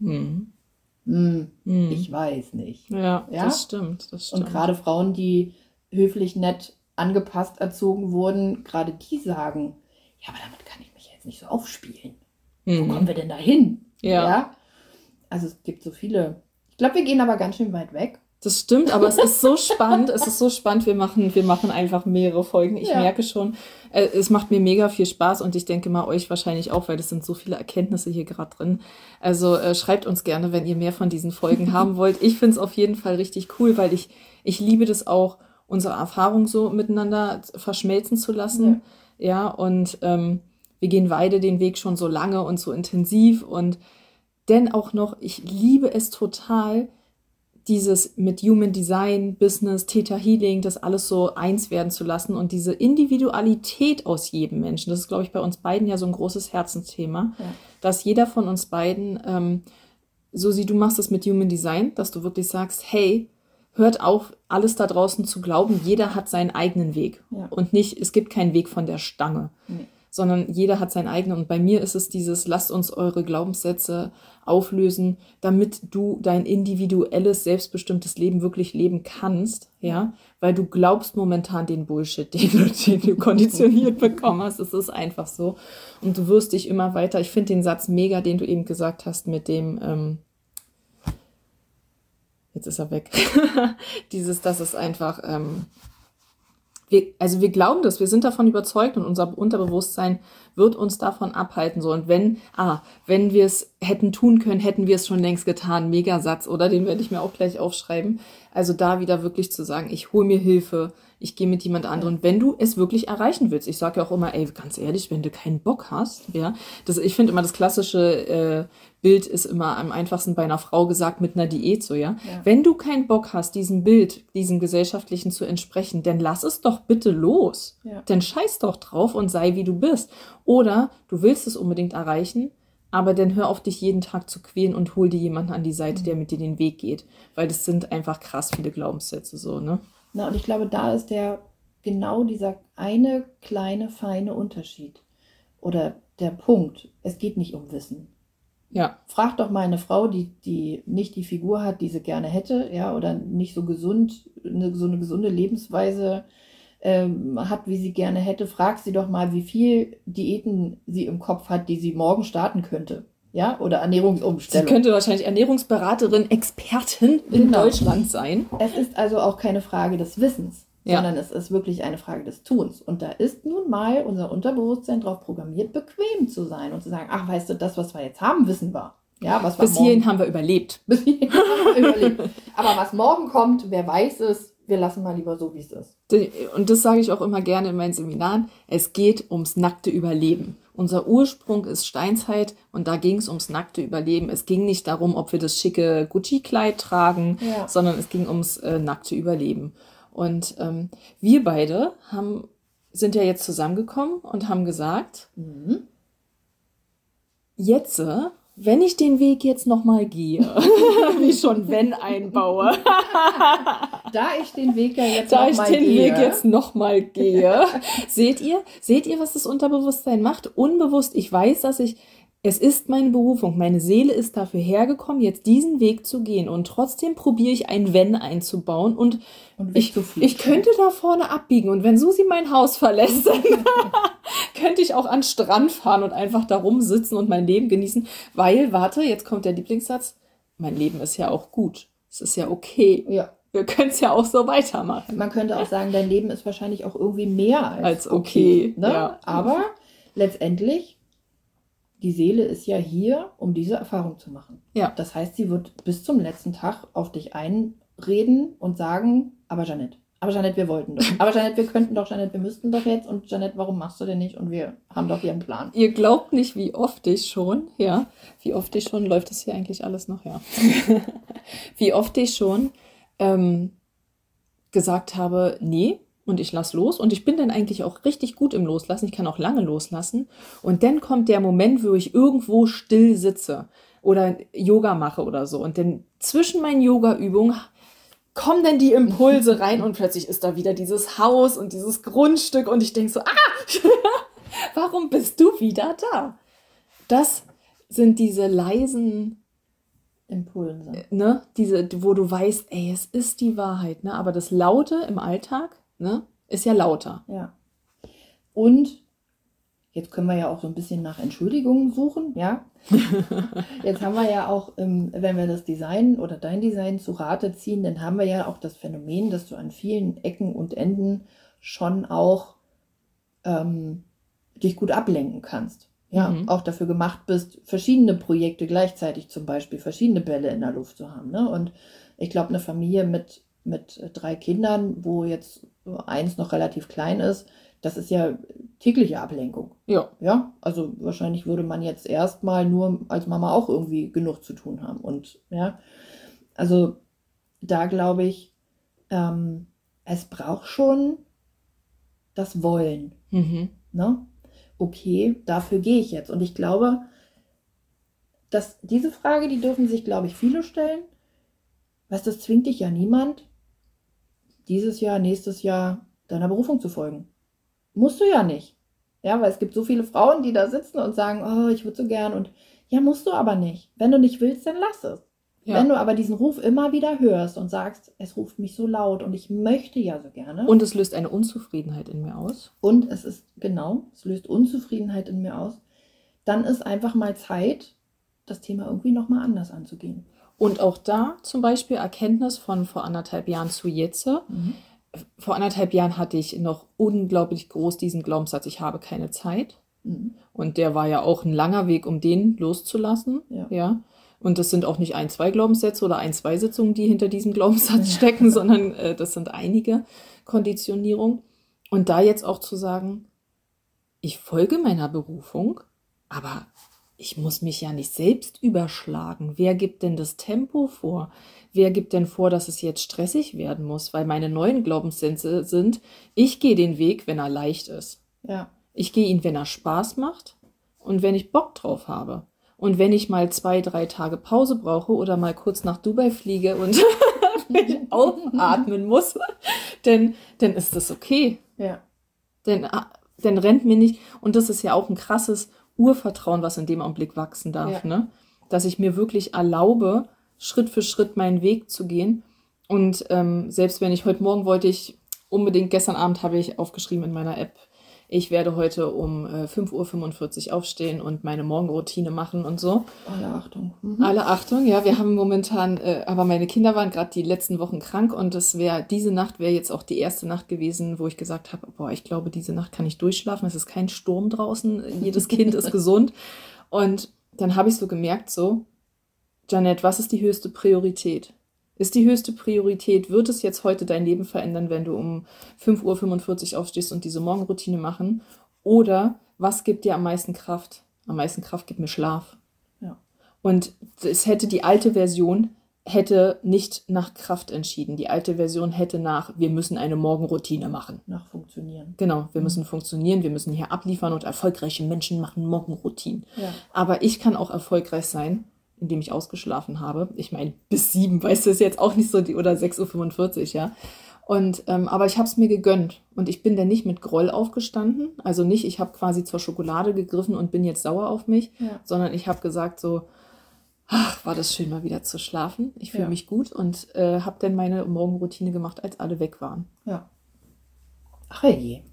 Ich weiß nicht. Ja, Ja? das stimmt. Und gerade Frauen, die höflich, nett, angepasst erzogen wurden, gerade die sagen, ja, aber damit kann ich mich jetzt nicht so aufspielen. Wo kommen wir denn da hin? Ja. Also es gibt so viele. Ich glaube, wir gehen aber ganz schön weit weg. Das stimmt, aber es ist so spannend. Es ist so spannend. Wir machen einfach mehrere Folgen. Ich merke schon, es macht mir mega viel Spaß und ich denke mal euch wahrscheinlich auch, weil es sind so viele Erkenntnisse hier gerade drin. Also schreibt uns gerne, wenn ihr mehr von diesen Folgen haben wollt. Ich finde es auf jeden Fall richtig cool, weil ich liebe das auch, unsere Erfahrungen so miteinander verschmelzen zu lassen. Ja, und wir gehen beide den Weg schon so lange und so intensiv und denn auch noch, ich liebe es total, dieses mit Human Design, Business, Theta Healing, das alles so eins werden zu lassen und diese Individualität aus jedem Menschen, das ist, glaube ich, bei uns beiden ja so ein großes Herzensthema, dass jeder von uns beiden, Susi, du machst das mit Human Design, dass du wirklich sagst, hey, hört auf, alles da draußen zu glauben, jeder hat seinen eigenen Weg und nicht, es gibt keinen Weg von der Stange. Sondern jeder hat seinen eigenen. Und bei mir ist es dieses, lasst uns eure Glaubenssätze auflösen, damit du dein individuelles, selbstbestimmtes Leben wirklich leben kannst, ja, weil du glaubst momentan den Bullshit, den du konditioniert bekommen hast. Es ist einfach so. Und du wirst dich immer weiter, ich finde den Satz mega, den du eben gesagt hast mit dem, jetzt ist er weg, das ist einfach, wir glauben das, wir sind davon überzeugt und unser Unterbewusstsein wird uns davon abhalten. So. Und wenn wir es hätten tun können, hätten wir es schon längst getan. Megasatz, oder? Den werde ich mir auch gleich aufschreiben. Also da wieder wirklich zu sagen, ich hole mir Hilfe, ich gehe mit jemand anderem. Wenn du es wirklich erreichen willst, ich sage ja auch immer, ey, ganz ehrlich, wenn du keinen Bock hast, ja, ich finde immer das klassische Bild ist immer am einfachsten bei einer Frau gesagt mit einer Diät so, ja. Wenn du keinen Bock hast, diesem Bild, diesem gesellschaftlichen zu entsprechen, dann lass es doch bitte los. Dann scheiß doch drauf und sei wie du bist. Oder du willst es unbedingt erreichen, aber dann hör auf, dich jeden Tag zu quälen und hol dir jemanden an die Seite, der mit dir den Weg geht. Weil das sind einfach krass viele Glaubenssätze so, ne? Na, und ich glaube, da ist genau dieser eine kleine, feine Unterschied. Oder der Punkt, es geht nicht um Wissen. Ja. Frag doch mal eine Frau, die nicht die Figur hat, die sie gerne hätte, ja, oder nicht so gesund, so eine gesunde Lebensweise hat, wie sie gerne hätte. Frag sie doch mal, wie viel Diäten sie im Kopf hat, die sie morgen starten könnte. Ja, oder Ernährungsumstellung. Sie könnte wahrscheinlich Ernährungsberaterin, Expertin in Deutschland sein. Es ist also auch keine Frage des Wissens, sondern es ist wirklich eine Frage des Tuns. Und da ist nun mal unser Unterbewusstsein darauf programmiert, bequem zu sein und zu sagen, ach, weißt du, das, was wir jetzt haben, wissen wir. Ja, was Bis hierhin haben wir überlebt. Bis hierhin haben wir überlebt. Aber was morgen kommt, wer weiß es, wir lassen mal lieber so, wie es ist. Und das sage ich auch immer gerne in meinen Seminaren, es geht ums nackte Überleben. Unser Ursprung ist Steinzeit und da ging es ums nackte Überleben. Es ging nicht darum, ob wir das schicke Gucci-Kleid tragen, sondern es ging ums nackte Überleben. Und wir beide sind ja jetzt zusammengekommen und haben gesagt, jetzt, wenn ich den Weg jetzt nochmal gehe, wie schon wenn einbaue, da ich den Weg ja jetzt nochmal gehe, seht ihr, was das Unterbewusstsein macht? Unbewusst, ich weiß, es ist meine Berufung, meine Seele ist dafür hergekommen, jetzt diesen Weg zu gehen und trotzdem probiere ich ein Wenn einzubauen und ich könnte da vorne abbiegen und wenn Susi mein Haus verlässt, dann könnte ich auch an den Strand fahren und einfach da rumsitzen und mein Leben genießen, weil, warte, jetzt kommt der Lieblingssatz, mein Leben ist ja auch gut, es ist ja okay. Ja. Wir können es ja auch so weitermachen. Man könnte auch sagen, dein Leben ist wahrscheinlich auch irgendwie mehr als okay. Ne? Ja. Aber letztendlich, die Seele ist ja hier, um diese Erfahrung zu machen. Ja. Das heißt, sie wird bis zum letzten Tag auf dich einreden und sagen, aber Jeanette, Aber Jeanette, wir wollten doch. Aber Jeanette, wir könnten doch. Jeanette, wir müssten doch jetzt. Und Jeanette, warum machst du denn nicht? Und wir haben doch hier einen Plan. Ihr glaubt nicht, wie oft ich schon, läuft das hier eigentlich alles noch, ja. Wie oft ich schon gesagt habe, nee, und ich lass los. Und ich bin dann eigentlich auch richtig gut im Loslassen. Ich kann auch lange loslassen. Und dann kommt der Moment, wo ich irgendwo still sitze oder Yoga mache oder so. Und dann zwischen meinen Yoga-Übungen kommen dann die Impulse rein und plötzlich ist da wieder dieses Haus und dieses Grundstück und ich denke so, warum bist du wieder da? Das sind diese leisen Impulse. Ne, wo du weißt, ey, es ist die Wahrheit, ne? Aber das Laute im Alltag, ne, ist ja lauter. Ja. Und jetzt können wir ja auch so ein bisschen nach Entschuldigungen suchen, ja. Jetzt haben wir ja auch, wenn wir das Design oder dein Design zu Rate ziehen, dann haben wir ja auch das Phänomen, dass du an vielen Ecken und Enden schon auch dich gut ablenken kannst. Ja, auch dafür gemacht bist, verschiedene Projekte gleichzeitig zum Beispiel, verschiedene Bälle in der Luft zu haben. Ne? Und ich glaube, eine Familie mit 3 Kindern, wo jetzt eins noch relativ klein ist, das ist ja tägliche Ablenkung. Ja. Ja, also wahrscheinlich würde man jetzt erstmal nur als Mama auch irgendwie genug zu tun haben. Und ja, also da glaube ich, es braucht schon das Wollen. Ne? Okay, dafür gehe ich jetzt. Und ich glaube, dass diese Frage, die dürfen sich, glaube ich, viele stellen. Weißt du, das zwingt dich ja niemand, dieses Jahr, nächstes Jahr deiner Berufung zu folgen. Musst du ja nicht. Ja, weil es gibt so viele Frauen, die da sitzen und sagen, oh, ich würde so gern. Und ja, musst du aber nicht. Wenn du nicht willst, dann lass es. Ja. Wenn du aber diesen Ruf immer wieder hörst und sagst, es ruft mich so laut und ich möchte ja so gerne. Und es löst eine Unzufriedenheit in mir aus. Und es löst Unzufriedenheit in mir aus. Dann ist einfach mal Zeit, das Thema irgendwie nochmal anders anzugehen. Und auch da zum Beispiel Erkenntnis von vor 1,5 Jahren zu jetzt. Vor 1,5 Jahren hatte ich noch unglaublich groß diesen Glaubenssatz, ich habe keine Zeit. Und der war ja auch ein langer Weg, um den loszulassen. Ja. Und das sind auch nicht 1, 2 Glaubenssätze oder 1, 2 Sitzungen, die hinter diesem Glaubenssatz stecken, sondern das sind einige Konditionierungen. Und da jetzt auch zu sagen, ich folge meiner Berufung, aber ich muss mich ja nicht selbst überschlagen. Wer gibt denn das Tempo vor? Wer gibt denn vor, dass es jetzt stressig werden muss? Weil meine neuen Glaubenssätze sind, ich gehe den Weg, wenn er leicht ist. Ja. Ich gehe ihn, wenn er Spaß macht und wenn ich Bock drauf habe. Und wenn ich mal 2, 3 Tage Pause brauche oder mal kurz nach Dubai fliege und mich aufatmen muss, dann ist das okay. Ja. Dann rennt mir nicht, und das ist ja auch ein krasses Urvertrauen, was in dem Augenblick wachsen darf, ne? Dass ich mir wirklich erlaube, Schritt für Schritt meinen Weg zu gehen. Und selbst wenn ich heute Morgen gestern Abend habe ich aufgeschrieben in meiner App, ich werde heute um 5:45 Uhr aufstehen und meine Morgenroutine machen und so. Alle Achtung. Alle Achtung, ja, wir haben momentan, aber meine Kinder waren gerade die letzten Wochen krank und diese Nacht wäre jetzt auch die erste Nacht gewesen, wo ich gesagt habe, boah, ich glaube, diese Nacht kann ich durchschlafen, es ist kein Sturm draußen, jedes Kind ist gesund. Und dann habe ich so gemerkt, Jeanette, was ist die höchste Priorität? Ist die höchste Priorität, wird es jetzt heute dein Leben verändern, wenn du um 5:45 Uhr aufstehst und diese Morgenroutine machen? Oder was gibt dir am meisten Kraft? Am meisten Kraft gibt mir Schlaf. Ja. Und die alte Version hätte nicht nach Kraft entschieden. Die alte Version hätte wir müssen eine Morgenroutine machen. Nach Funktionieren. Genau, wir müssen funktionieren, wir müssen hier abliefern und erfolgreiche Menschen machen Morgenroutinen. Ja. Aber ich kann auch erfolgreich sein, indem ich ausgeschlafen habe. Ich meine, bis 7, weißt du, ist jetzt auch nicht so oder 6:45 Uhr, ja. Und, aber ich habe es mir gegönnt. Und ich bin dann nicht mit Groll aufgestanden. Also nicht, ich habe quasi zur Schokolade gegriffen und bin jetzt sauer auf mich, sondern ich habe gesagt ach, war das schön, mal wieder zu schlafen. Ich fühle mich gut und habe dann meine Morgenroutine gemacht, als alle weg waren. Ja. Ach je.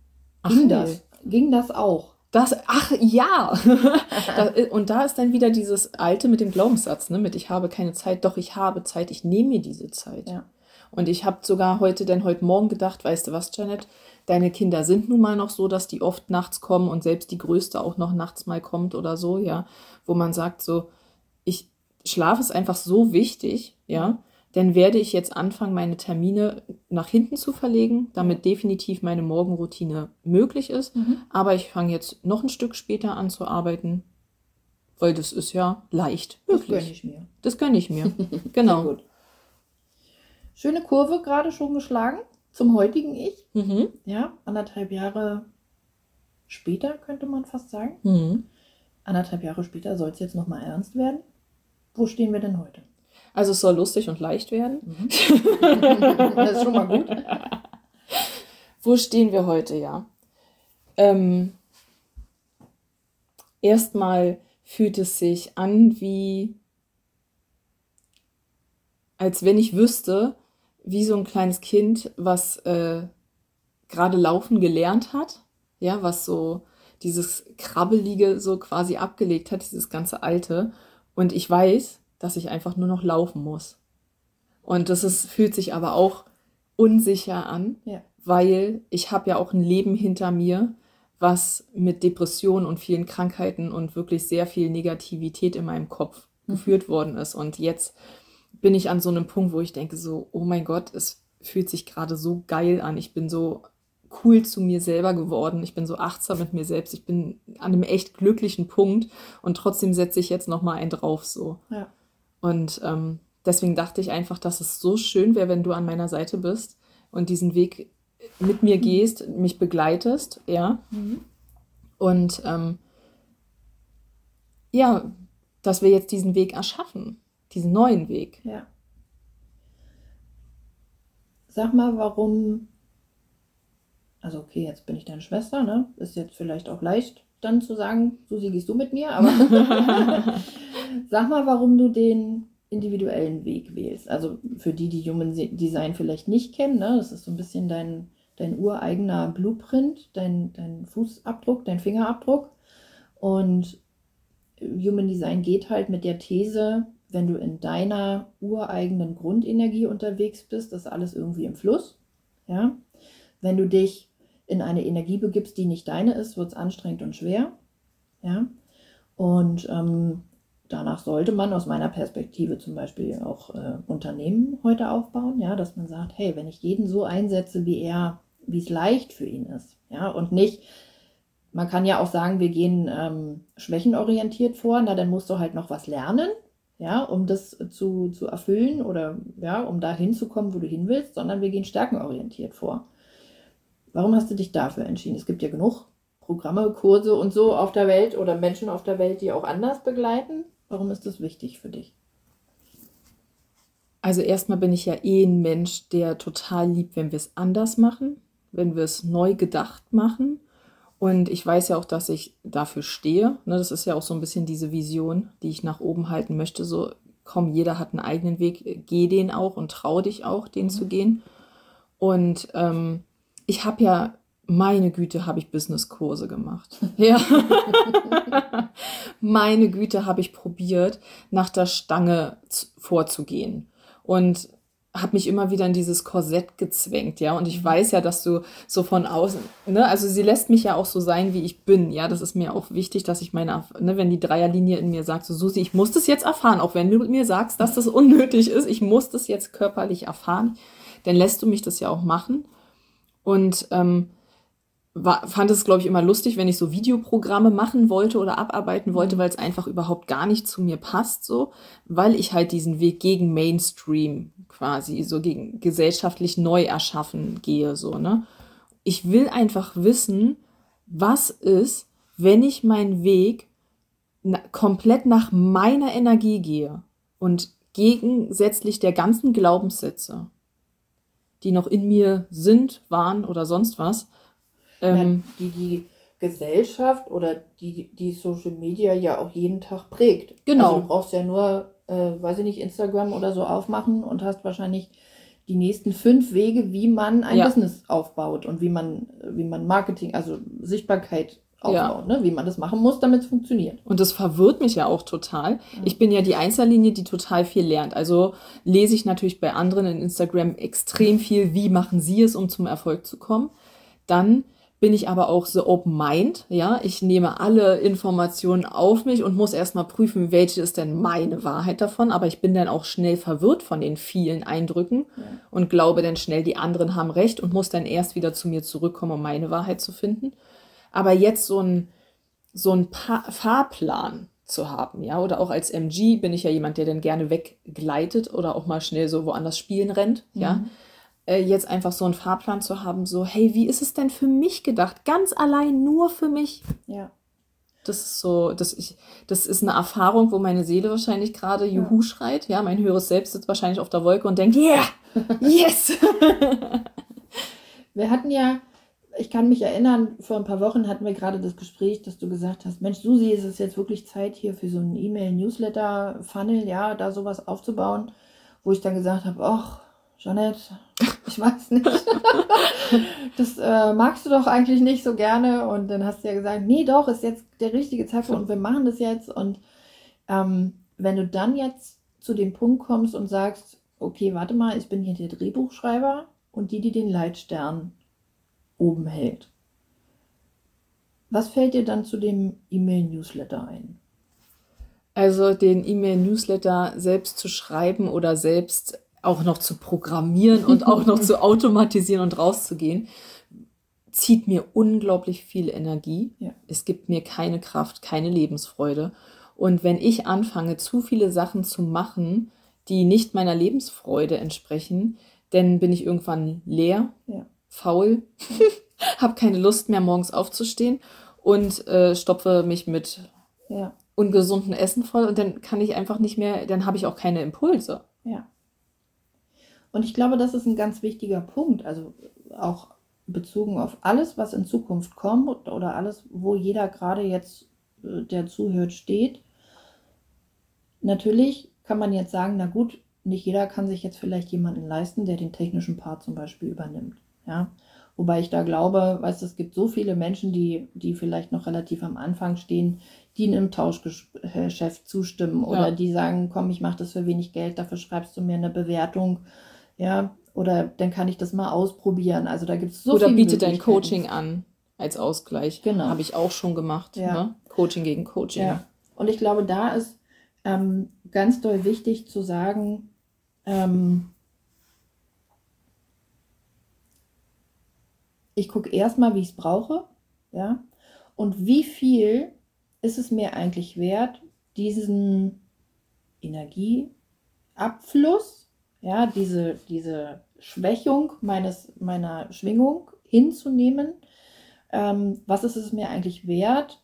Ging das auch? Ach ja! Und da ist dann wieder dieses Alte mit dem Glaubenssatz, ne, mit ich habe keine Zeit, doch ich habe Zeit, ich nehme mir diese Zeit. Ja. Und ich habe sogar heute Morgen gedacht, weißt du was, Jeanette, deine Kinder sind nun mal noch so, dass die oft nachts kommen und selbst die Größte auch noch nachts mal kommt oder so, ja, wo man sagt Schlaf ist einfach so wichtig, ja, dann werde ich jetzt anfangen, meine Termine nach hinten zu verlegen, damit definitiv meine Morgenroutine möglich ist. Aber ich fange jetzt noch ein Stück später an zu arbeiten, weil das ist ja leicht Das gönne möglich. ich mir. Das gönne ich mir. Sehr Genau. gut. Schöne Kurve gerade schon geschlagen zum heutigen Ich. Mhm. Ja, 1,5 Jahre später könnte man fast sagen. Mhm. 1,5 Jahre später soll es jetzt nochmal ernst werden. Wo stehen wir denn heute? Also es soll lustig und leicht werden. Das ist schon mal gut. Wo stehen wir heute, ja? Erstmal fühlt es sich an wie, als wenn ich wüsste, wie so ein kleines Kind, was gerade laufen gelernt hat, ja, was so dieses Krabbelige so quasi abgelegt hat, dieses ganze Alte. Und ich weiß, dass ich einfach nur noch laufen muss. Und fühlt sich aber auch unsicher an, Ja. weil ich habe ja auch ein Leben hinter mir, was mit Depressionen und vielen Krankheiten und wirklich sehr viel Negativität in meinem Kopf geführt worden ist. Und jetzt bin ich an so einem Punkt, wo ich denke so, oh mein Gott, es fühlt sich gerade so geil an. Ich bin so cool zu mir selber geworden. Ich bin so achtsam mit mir selbst. Ich bin an einem echt glücklichen Punkt und trotzdem setze ich jetzt noch mal einen drauf so. Ja. Und deswegen dachte ich einfach, dass es so schön wäre, wenn du an meiner Seite bist und diesen Weg mit mir gehst, mich begleitest, ja. Und ja, dass wir jetzt diesen Weg erschaffen, diesen neuen Weg. Ja. Sag mal, warum. Also, okay, jetzt bin ich deine Schwester, ne? Ist jetzt vielleicht auch leicht, dann zu sagen, Susi, gehst du mit mir? Aber sag mal, warum du den individuellen Weg wählst. Also für die Human Design vielleicht nicht kennen, ne? Das ist so ein bisschen dein ureigener Blueprint, dein Fußabdruck, dein Fingerabdruck. Und Human Design geht halt mit der These, wenn du in deiner ureigenen Grundenergie unterwegs bist, ist alles irgendwie im Fluss. Ja? Wenn du dich in eine Energie begibst, die nicht deine ist, wird es anstrengend und schwer. Ja? Und danach sollte man aus meiner Perspektive zum Beispiel auch Unternehmen heute aufbauen, ja? Dass man sagt, hey, wenn ich jeden so einsetze, wie es leicht für ihn ist. Ja? Und nicht, man kann ja auch sagen, wir gehen schwächenorientiert vor, na dann musst du halt noch was lernen, ja, um das zu erfüllen oder ja, um da hinzukommen, wo du hin willst, sondern wir gehen stärkenorientiert vor. Warum hast du dich dafür entschieden? Es gibt ja genug Programme, Kurse und so auf der Welt oder Menschen auf der Welt, die auch anders begleiten. Warum ist das wichtig für dich? Also erstmal bin ich ja ein Mensch, der total liebt, wenn wir es anders machen, wenn wir es neu gedacht machen. Und ich weiß ja auch, dass ich dafür stehe. Ne, das ist ja auch so ein bisschen diese Vision, die ich nach oben halten möchte. So, komm, jeder hat einen eigenen Weg, geh den auch und trau dich auch, den zu gehen. Und ich habe ja, meine Güte, habe ich Businesskurse gemacht. Ja. Meine Güte, habe ich probiert, nach der Stange vorzugehen. Und habe mich immer wieder in dieses Korsett gezwängt, ja. Und ich weiß ja, dass du so von außen, ne, also sie lässt mich ja auch so sein, wie ich bin, ja. Das ist mir auch wichtig, dass ich wenn die Dreierlinie in mir sagt, so Susi, ich muss das jetzt erfahren, auch wenn du mir sagst, dass das unnötig ist, ich muss das jetzt körperlich erfahren, dann lässt du mich das ja auch machen. Und fand es, glaube ich, immer lustig, wenn ich so Videoprogramme machen wollte oder abarbeiten wollte, weil es einfach überhaupt gar nicht zu mir passt, so, weil ich halt diesen Weg gegen Mainstream quasi, so gegen gesellschaftlich neu erschaffen gehe, so, ne. Ich will einfach wissen, was ist, wenn ich meinen Weg komplett nach meiner Energie gehe und gegensätzlich der ganzen Glaubenssätze, die noch in mir sind, waren oder sonst was, die Gesellschaft oder die Social Media ja auch jeden Tag prägt. Genau. Also du brauchst ja nur, weiß ich nicht, Instagram oder so aufmachen und hast wahrscheinlich die nächsten 5 Wege, wie man ein Business aufbaut und wie man Marketing, also Sichtbarkeit aufbaut, ne? Wie man das machen muss, damit es funktioniert. Und das verwirrt mich ja auch total. Ich bin ja die Einzellinie, die total viel lernt. Also lese ich natürlich bei anderen in Instagram extrem viel, wie machen sie es, um zum Erfolg zu kommen. Dann bin ich aber auch so open mind, ja. Ich nehme alle Informationen auf mich und muss erstmal prüfen, welche ist denn meine Wahrheit davon. Aber ich bin dann auch schnell verwirrt von den vielen Eindrücken und glaube dann schnell, die anderen haben recht und muss dann erst wieder zu mir zurückkommen, um meine Wahrheit zu finden. Aber jetzt so ein Fahrplan zu haben, ja, oder auch als MG bin ich ja jemand, der dann gerne weggleitet oder auch mal schnell so woanders spielen rennt, ja. Jetzt einfach so einen Fahrplan zu haben, so, hey, wie ist es denn für mich gedacht? Ganz allein nur für mich. Ja. Das ist so, das ist eine Erfahrung, wo meine Seele wahrscheinlich gerade Juhu schreit, ja, mein höheres Selbst sitzt wahrscheinlich auf der Wolke und denkt, yeah, yes! Wir hatten ja, ich kann mich erinnern, vor ein paar Wochen hatten wir gerade das Gespräch, dass du gesagt hast, Mensch, Susi, ist es jetzt wirklich Zeit hier für so einen E-Mail-Newsletter-Funnel, ja, da sowas aufzubauen, wo ich dann gesagt habe, ach, Jeanette, ich weiß nicht, das magst du doch eigentlich nicht so gerne. Und dann hast du ja gesagt, nee, doch, ist jetzt der richtige Zeitpunkt und wir machen das jetzt. Und wenn du dann jetzt zu dem Punkt kommst und sagst, okay, warte mal, ich bin hier der Drehbuchschreiber und die den Leitstern oben hält. Was fällt dir dann zu dem E-Mail-Newsletter ein? Also den E-Mail-Newsletter selbst zu schreiben oder selbst auch noch zu programmieren und auch noch zu automatisieren und rauszugehen, zieht mir unglaublich viel Energie. Ja. Es gibt mir keine Kraft, keine Lebensfreude. Und wenn ich anfange, zu viele Sachen zu machen, die nicht meiner Lebensfreude entsprechen, dann bin ich irgendwann leer, faul, habe keine Lust mehr, morgens aufzustehen und stopfe mich mit ungesunden Essen voll und dann kann ich einfach nicht mehr, dann habe ich auch keine Impulse. Ja. Und ich glaube, das ist ein ganz wichtiger Punkt, also auch bezogen auf alles, was in Zukunft kommt oder alles, wo jeder gerade jetzt, der zuhört, steht. Natürlich kann man jetzt sagen, na gut, nicht jeder kann sich jetzt vielleicht jemanden leisten, der den technischen Part zum Beispiel übernimmt. Ja? Wobei ich da glaube, weißt du, es gibt so viele Menschen, die vielleicht noch relativ am Anfang stehen, die einem Tauschgeschäft zustimmen oder die sagen, komm, ich mache das für wenig Geld, dafür schreibst du mir eine Bewertung, ja, oder dann kann ich das mal ausprobieren. Also da gibt es so viele Oder bietet dein Möglichkeiten. Coaching an als Ausgleich. Genau. Habe ich auch schon gemacht. Ja. Ne? Coaching gegen Coaching. Ja. Und ich glaube, da ist ganz doll wichtig zu sagen, ich gucke erstmal, wie ich es brauche, ja, und wie viel ist es mir eigentlich wert, diesen Energieabfluss, ja, diese Schwächung meiner Schwingung hinzunehmen. Was ist es mir eigentlich wert?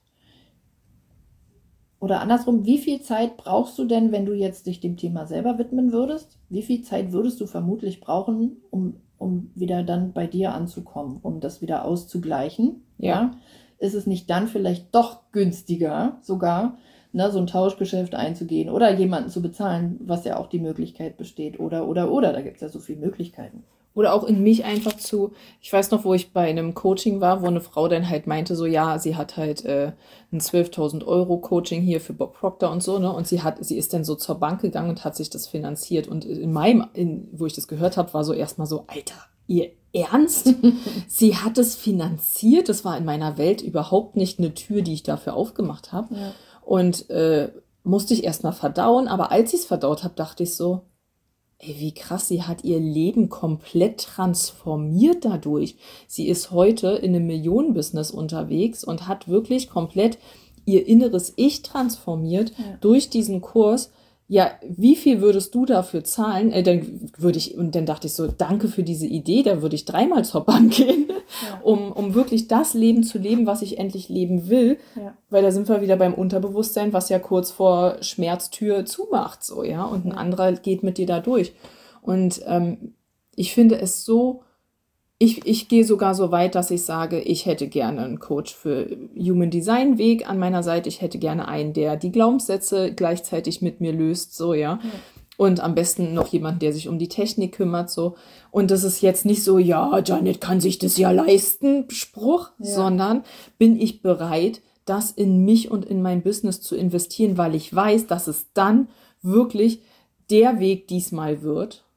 Oder andersrum, wie viel Zeit brauchst du denn, wenn du jetzt dich dem Thema selber widmen würdest? Wie viel Zeit würdest du vermutlich brauchen, um wieder dann bei dir anzukommen, um das wieder auszugleichen? Ja. Ist es nicht dann vielleicht doch günstiger, sogar so ein Tauschgeschäft einzugehen oder jemanden zu bezahlen, was ja auch die Möglichkeit besteht? Oder, da gibt es ja so viele Möglichkeiten. Oder auch in mich einfach ich weiß noch, wo ich bei einem Coaching war, wo eine Frau dann halt meinte, so ja, sie hat halt ein 12.000 € Coaching hier für Bob Proctor und so, ne? Und sie ist dann so zur Bank gegangen und hat sich das finanziert. Und wo ich das gehört habe, war so erstmal so, Alter, ihr Ernst? Sie hat es finanziert? Das war in meiner Welt überhaupt nicht eine Tür, die ich dafür aufgemacht habe. Ja. Und musste ich erstmal verdauen. Aber als ich es verdaut habe, dachte ich so, ey, wie krass, sie hat ihr Leben komplett transformiert dadurch. Sie ist heute in einem Millionenbusiness unterwegs und hat wirklich komplett ihr inneres Ich transformiert durch diesen Kurs. Ja, wie viel würdest du dafür zahlen? Dann dachte ich so, danke für diese Idee, da würde ich 3-mal zur Bank gehen, um wirklich das Leben zu leben, was ich endlich leben will. Ja. Weil da sind wir wieder beim Unterbewusstsein, was ja kurz vor Schmerztür zumacht, so, ja. Und ein anderer geht mit dir da durch. Und ich finde es so, ich gehe sogar so weit, dass ich sage, ich hätte gerne einen Coach für Human Design Weg an meiner Seite. Ich hätte gerne einen, der die Glaubenssätze gleichzeitig mit mir löst, so, ja. Und am besten noch jemand, der sich um die Technik kümmert, so. Und das ist jetzt nicht so, ja, Janet kann sich das ja leisten, Spruch, sondern bin ich bereit, das in mich und in mein Business zu investieren, weil ich weiß, dass es dann wirklich der Weg diesmal wird,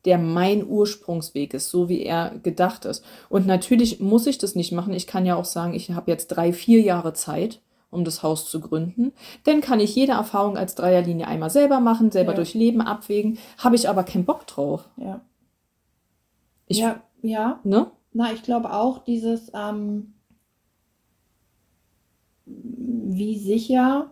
der mein Ursprungsweg ist, so wie er gedacht ist. Und natürlich muss ich das nicht machen. Ich kann ja auch sagen, ich habe jetzt 3, 4 Jahre Zeit, um das Haus zu gründen. Dann kann ich jede Erfahrung als Dreierlinie einmal selber machen, selber Ja. durchleben, abwägen. Habe ich aber keinen Bock drauf. Ja. Ich, Ja. Ne? Na, ich glaube auch dieses, wie sicher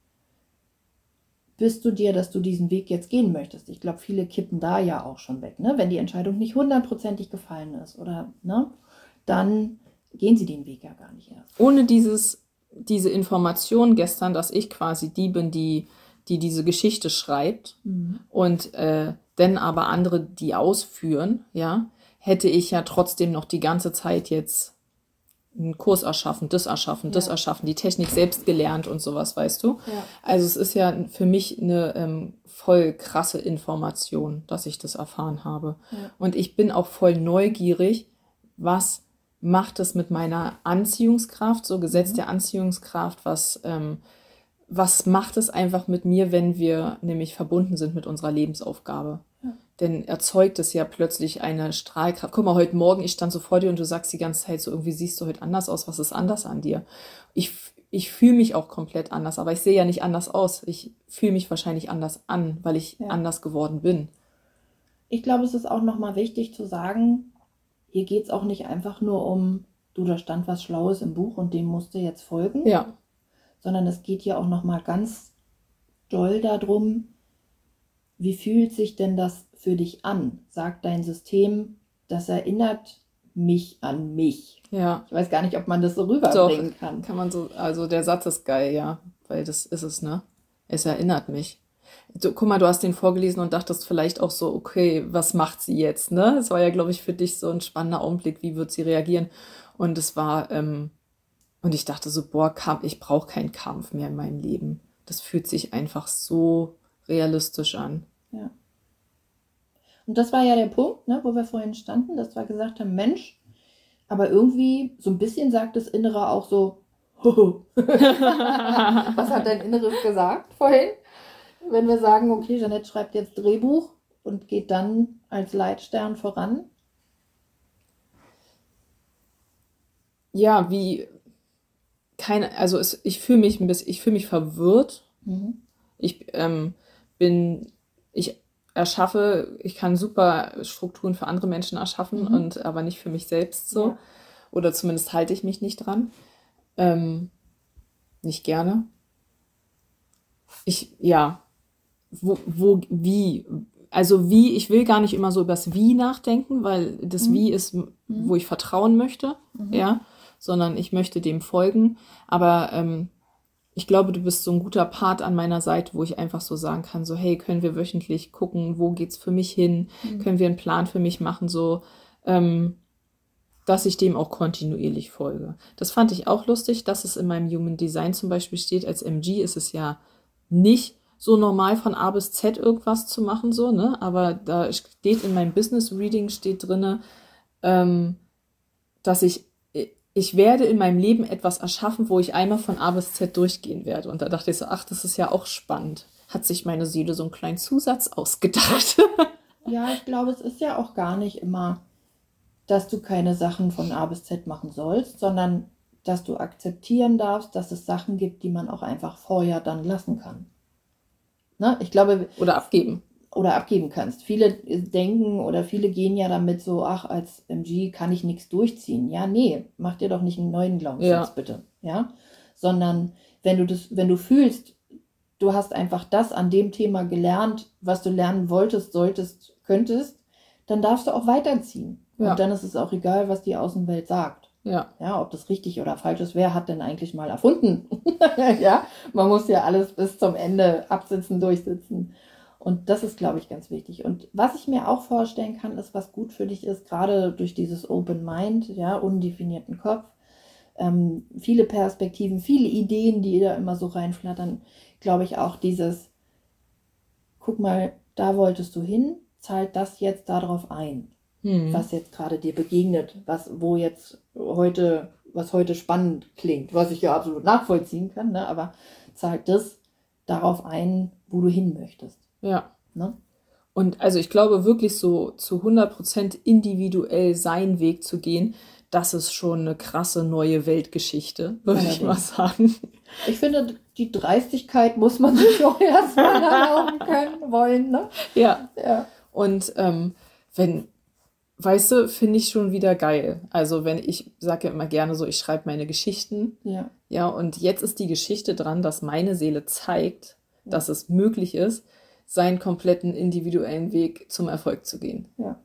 bist du dir, dass du diesen Weg jetzt gehen möchtest? Ich glaube, viele kippen da ja auch schon weg, ne? Wenn die Entscheidung nicht 100%ig gefallen ist oder, ne? Dann gehen sie den Weg ja gar nicht erst. Ohne diese Information gestern, dass ich quasi die bin, die diese Geschichte schreibt und dann aber andere die ausführen, ja, hätte ich ja trotzdem noch die ganze Zeit jetzt einen Kurs erschaffen, das erschaffen, die Technik selbst gelernt und sowas, weißt du? Ja. Also es ist ja für mich eine voll krasse Information, dass ich das erfahren habe. Ja. Und ich bin auch voll neugierig, was macht es mit meiner Anziehungskraft, so Gesetz der Anziehungskraft, was macht es einfach mit mir, wenn wir nämlich verbunden sind mit unserer Lebensaufgabe? Ja. Denn erzeugt es ja plötzlich eine Strahlkraft. Guck mal, heute Morgen, ich stand so vor dir und du sagst die ganze Zeit so, irgendwie siehst du heute anders aus, was ist anders an dir? Ich fühle mich auch komplett anders, aber ich sehe ja nicht anders aus. Ich fühle mich wahrscheinlich anders an, weil ich anders geworden bin. Ich glaube, es ist auch nochmal wichtig zu sagen, hier geht es auch nicht einfach nur um, du, da stand was Schlaues im Buch und dem musst du jetzt folgen. Ja. Sondern es geht hier auch nochmal ganz doll darum, wie fühlt sich denn das für dich an? Sagt dein System, das erinnert mich an mich. Ja. Ich weiß gar nicht, ob man das so rüberbringen kann. Kann man so, also der Satz ist geil, ja, weil das ist es, ne? Es erinnert mich. Guck mal, du hast den vorgelesen und dachtest vielleicht auch so, okay, was macht sie jetzt, ne? Es war ja, glaube ich, für dich so ein spannender Augenblick, wie wird sie reagieren? Und es war, und ich dachte so, boah, ich brauche keinen Kampf mehr in meinem Leben. Das fühlt sich einfach so realistisch an. Ja. Und das war ja der Punkt, ne, wo wir vorhin standen, dass wir gesagt haben, Mensch, aber irgendwie so ein bisschen sagt das Innere auch so, was hat dein Inneres gesagt vorhin? Wenn wir sagen, okay, Jeanette schreibt jetzt Drehbuch und geht dann als Leitstern voran. Ja, ich fühle mich verwirrt. Ich kann super Strukturen für andere Menschen erschaffen aber nicht für mich selbst so. Ja. Oder zumindest halte ich mich nicht dran. Nicht gerne. Ich will gar nicht immer so über das Wie nachdenken, weil das Wie ist, wo ich vertrauen möchte, ja, sondern ich möchte dem folgen. Aber ich glaube, du bist so ein guter Part an meiner Seite, wo ich einfach so sagen kann, so, hey, können wir wöchentlich gucken, wo geht's für mich hin? Können wir einen Plan für mich machen, so, dass ich dem auch kontinuierlich folge. Das fand ich auch lustig, dass es in meinem Human Design zum Beispiel steht. Als MG ist es ja nicht so normal von A bis Z irgendwas zu machen, so, ne? Aber da steht in meinem Business Reading steht drinne, dass ich werde in meinem Leben etwas erschaffen, wo ich einmal von A bis Z durchgehen werde. Und da dachte ich so, ach, das ist ja auch spannend. Hat sich meine Seele so einen kleinen Zusatz ausgedacht. Ja, ich glaube, es ist ja auch gar nicht immer, dass du keine Sachen von A bis Z machen sollst, sondern dass du akzeptieren darfst, dass es Sachen gibt, die man auch einfach vorher dann lassen kann. Ne? Ich glaube, oder abgeben kannst. Viele denken oder viele gehen ja damit so, ach, als MG kann ich nichts durchziehen. Ja, nee, mach dir doch nicht einen neuen Glaubenssatz, bitte. Ja? Sondern wenn du fühlst, du hast einfach das an dem Thema gelernt, was du lernen wolltest, solltest, könntest, dann darfst du auch weiterziehen. Ja. Und dann ist es auch egal, was die Außenwelt sagt. Ja. Ja, ob das richtig oder falsch ist, wer hat denn eigentlich mal erfunden? Ja, man muss ja alles bis zum Ende absitzen, durchsitzen. Und das ist, glaube ich, ganz wichtig. Und was ich mir auch vorstellen kann, ist, was gut für dich ist, gerade durch dieses Open Mind, ja, undefinierten Kopf, viele Perspektiven, viele Ideen, die da immer so reinflattern, glaube ich auch dieses, guck mal, da wolltest du hin, zahlt das jetzt darauf ein, was jetzt gerade dir begegnet, was heute spannend klingt, was ich ja absolut nachvollziehen kann, ne? Aber zahlt das darauf ein, wo du hin möchtest. Ja. Ne? Und also ich glaube wirklich so zu 100% individuell seinen Weg zu gehen, das ist schon eine krasse neue Weltgeschichte, würde ich mal sagen. Ich finde, die Dreistigkeit muss man sich auch erstmal erlauben können, wollen, ne? Ja. Ja. Und weißt du, finde ich schon wieder geil. Also ich sage ja immer gerne so, ich schreibe meine Geschichten. Ja. Ja, und jetzt ist die Geschichte dran, dass meine Seele zeigt, dass es möglich ist, seinen kompletten individuellen Weg zum Erfolg zu gehen. Ja.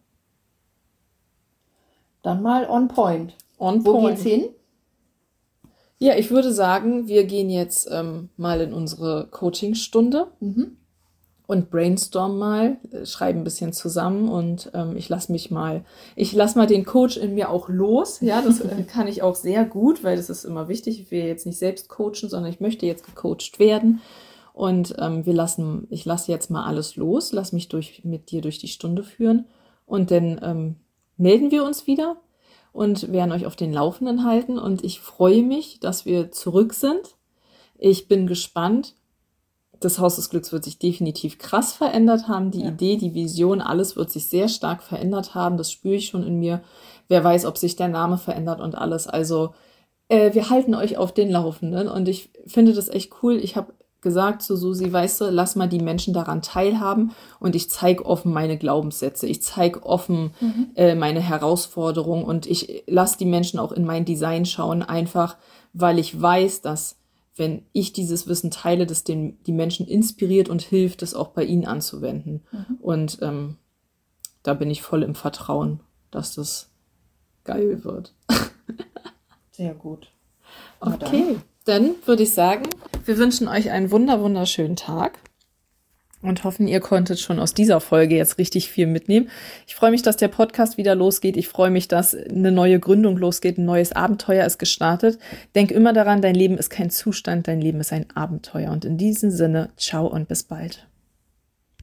Dann mal on point. On Wo point. geht's hin? Ja, ich würde sagen, wir gehen jetzt mal in unsere Coachingstunde und brainstormen mal, schreiben ein bisschen zusammen und ich lasse mal den Coach in mir auch los. Ja, das kann ich auch sehr gut, weil das ist immer wichtig. Ich will jetzt nicht selbst coachen, sondern ich möchte jetzt gecoacht werden. Und ich lasse jetzt mal alles los, lass mich mit dir durch die Stunde führen und dann melden wir uns wieder und werden euch auf den Laufenden halten. Und ich freue mich, dass wir zurück sind. Ich bin gespannt. Das Haus des Glücks wird sich definitiv krass verändert haben. Die Idee, die Vision, alles wird sich sehr stark verändert haben. Das spüre ich schon in mir. Wer weiß, ob sich der Name verändert und alles. Also wir halten euch auf den Laufenden. Und ich finde das echt cool. Ich habe gesagt zu Susi, weißt du, lass mal die Menschen daran teilhaben und ich zeige offen meine Glaubenssätze, ich zeige offen meine Herausforderungen und ich lasse die Menschen auch in mein Design schauen, einfach weil ich weiß, dass wenn ich dieses Wissen teile, das die Menschen inspiriert und hilft, das auch bei ihnen anzuwenden. Und da bin ich voll im Vertrauen, dass das geil wird. Sehr gut. Okay, dann würde ich sagen, wir wünschen euch einen wunderschönen Tag und hoffen, ihr konntet schon aus dieser Folge jetzt richtig viel mitnehmen. Ich freue mich, dass der Podcast wieder losgeht. Ich freue mich, dass eine neue Gründung losgeht. Ein neues Abenteuer ist gestartet. Denk immer daran, dein Leben ist kein Zustand, dein Leben ist ein Abenteuer. Und in diesem Sinne, ciao und bis bald.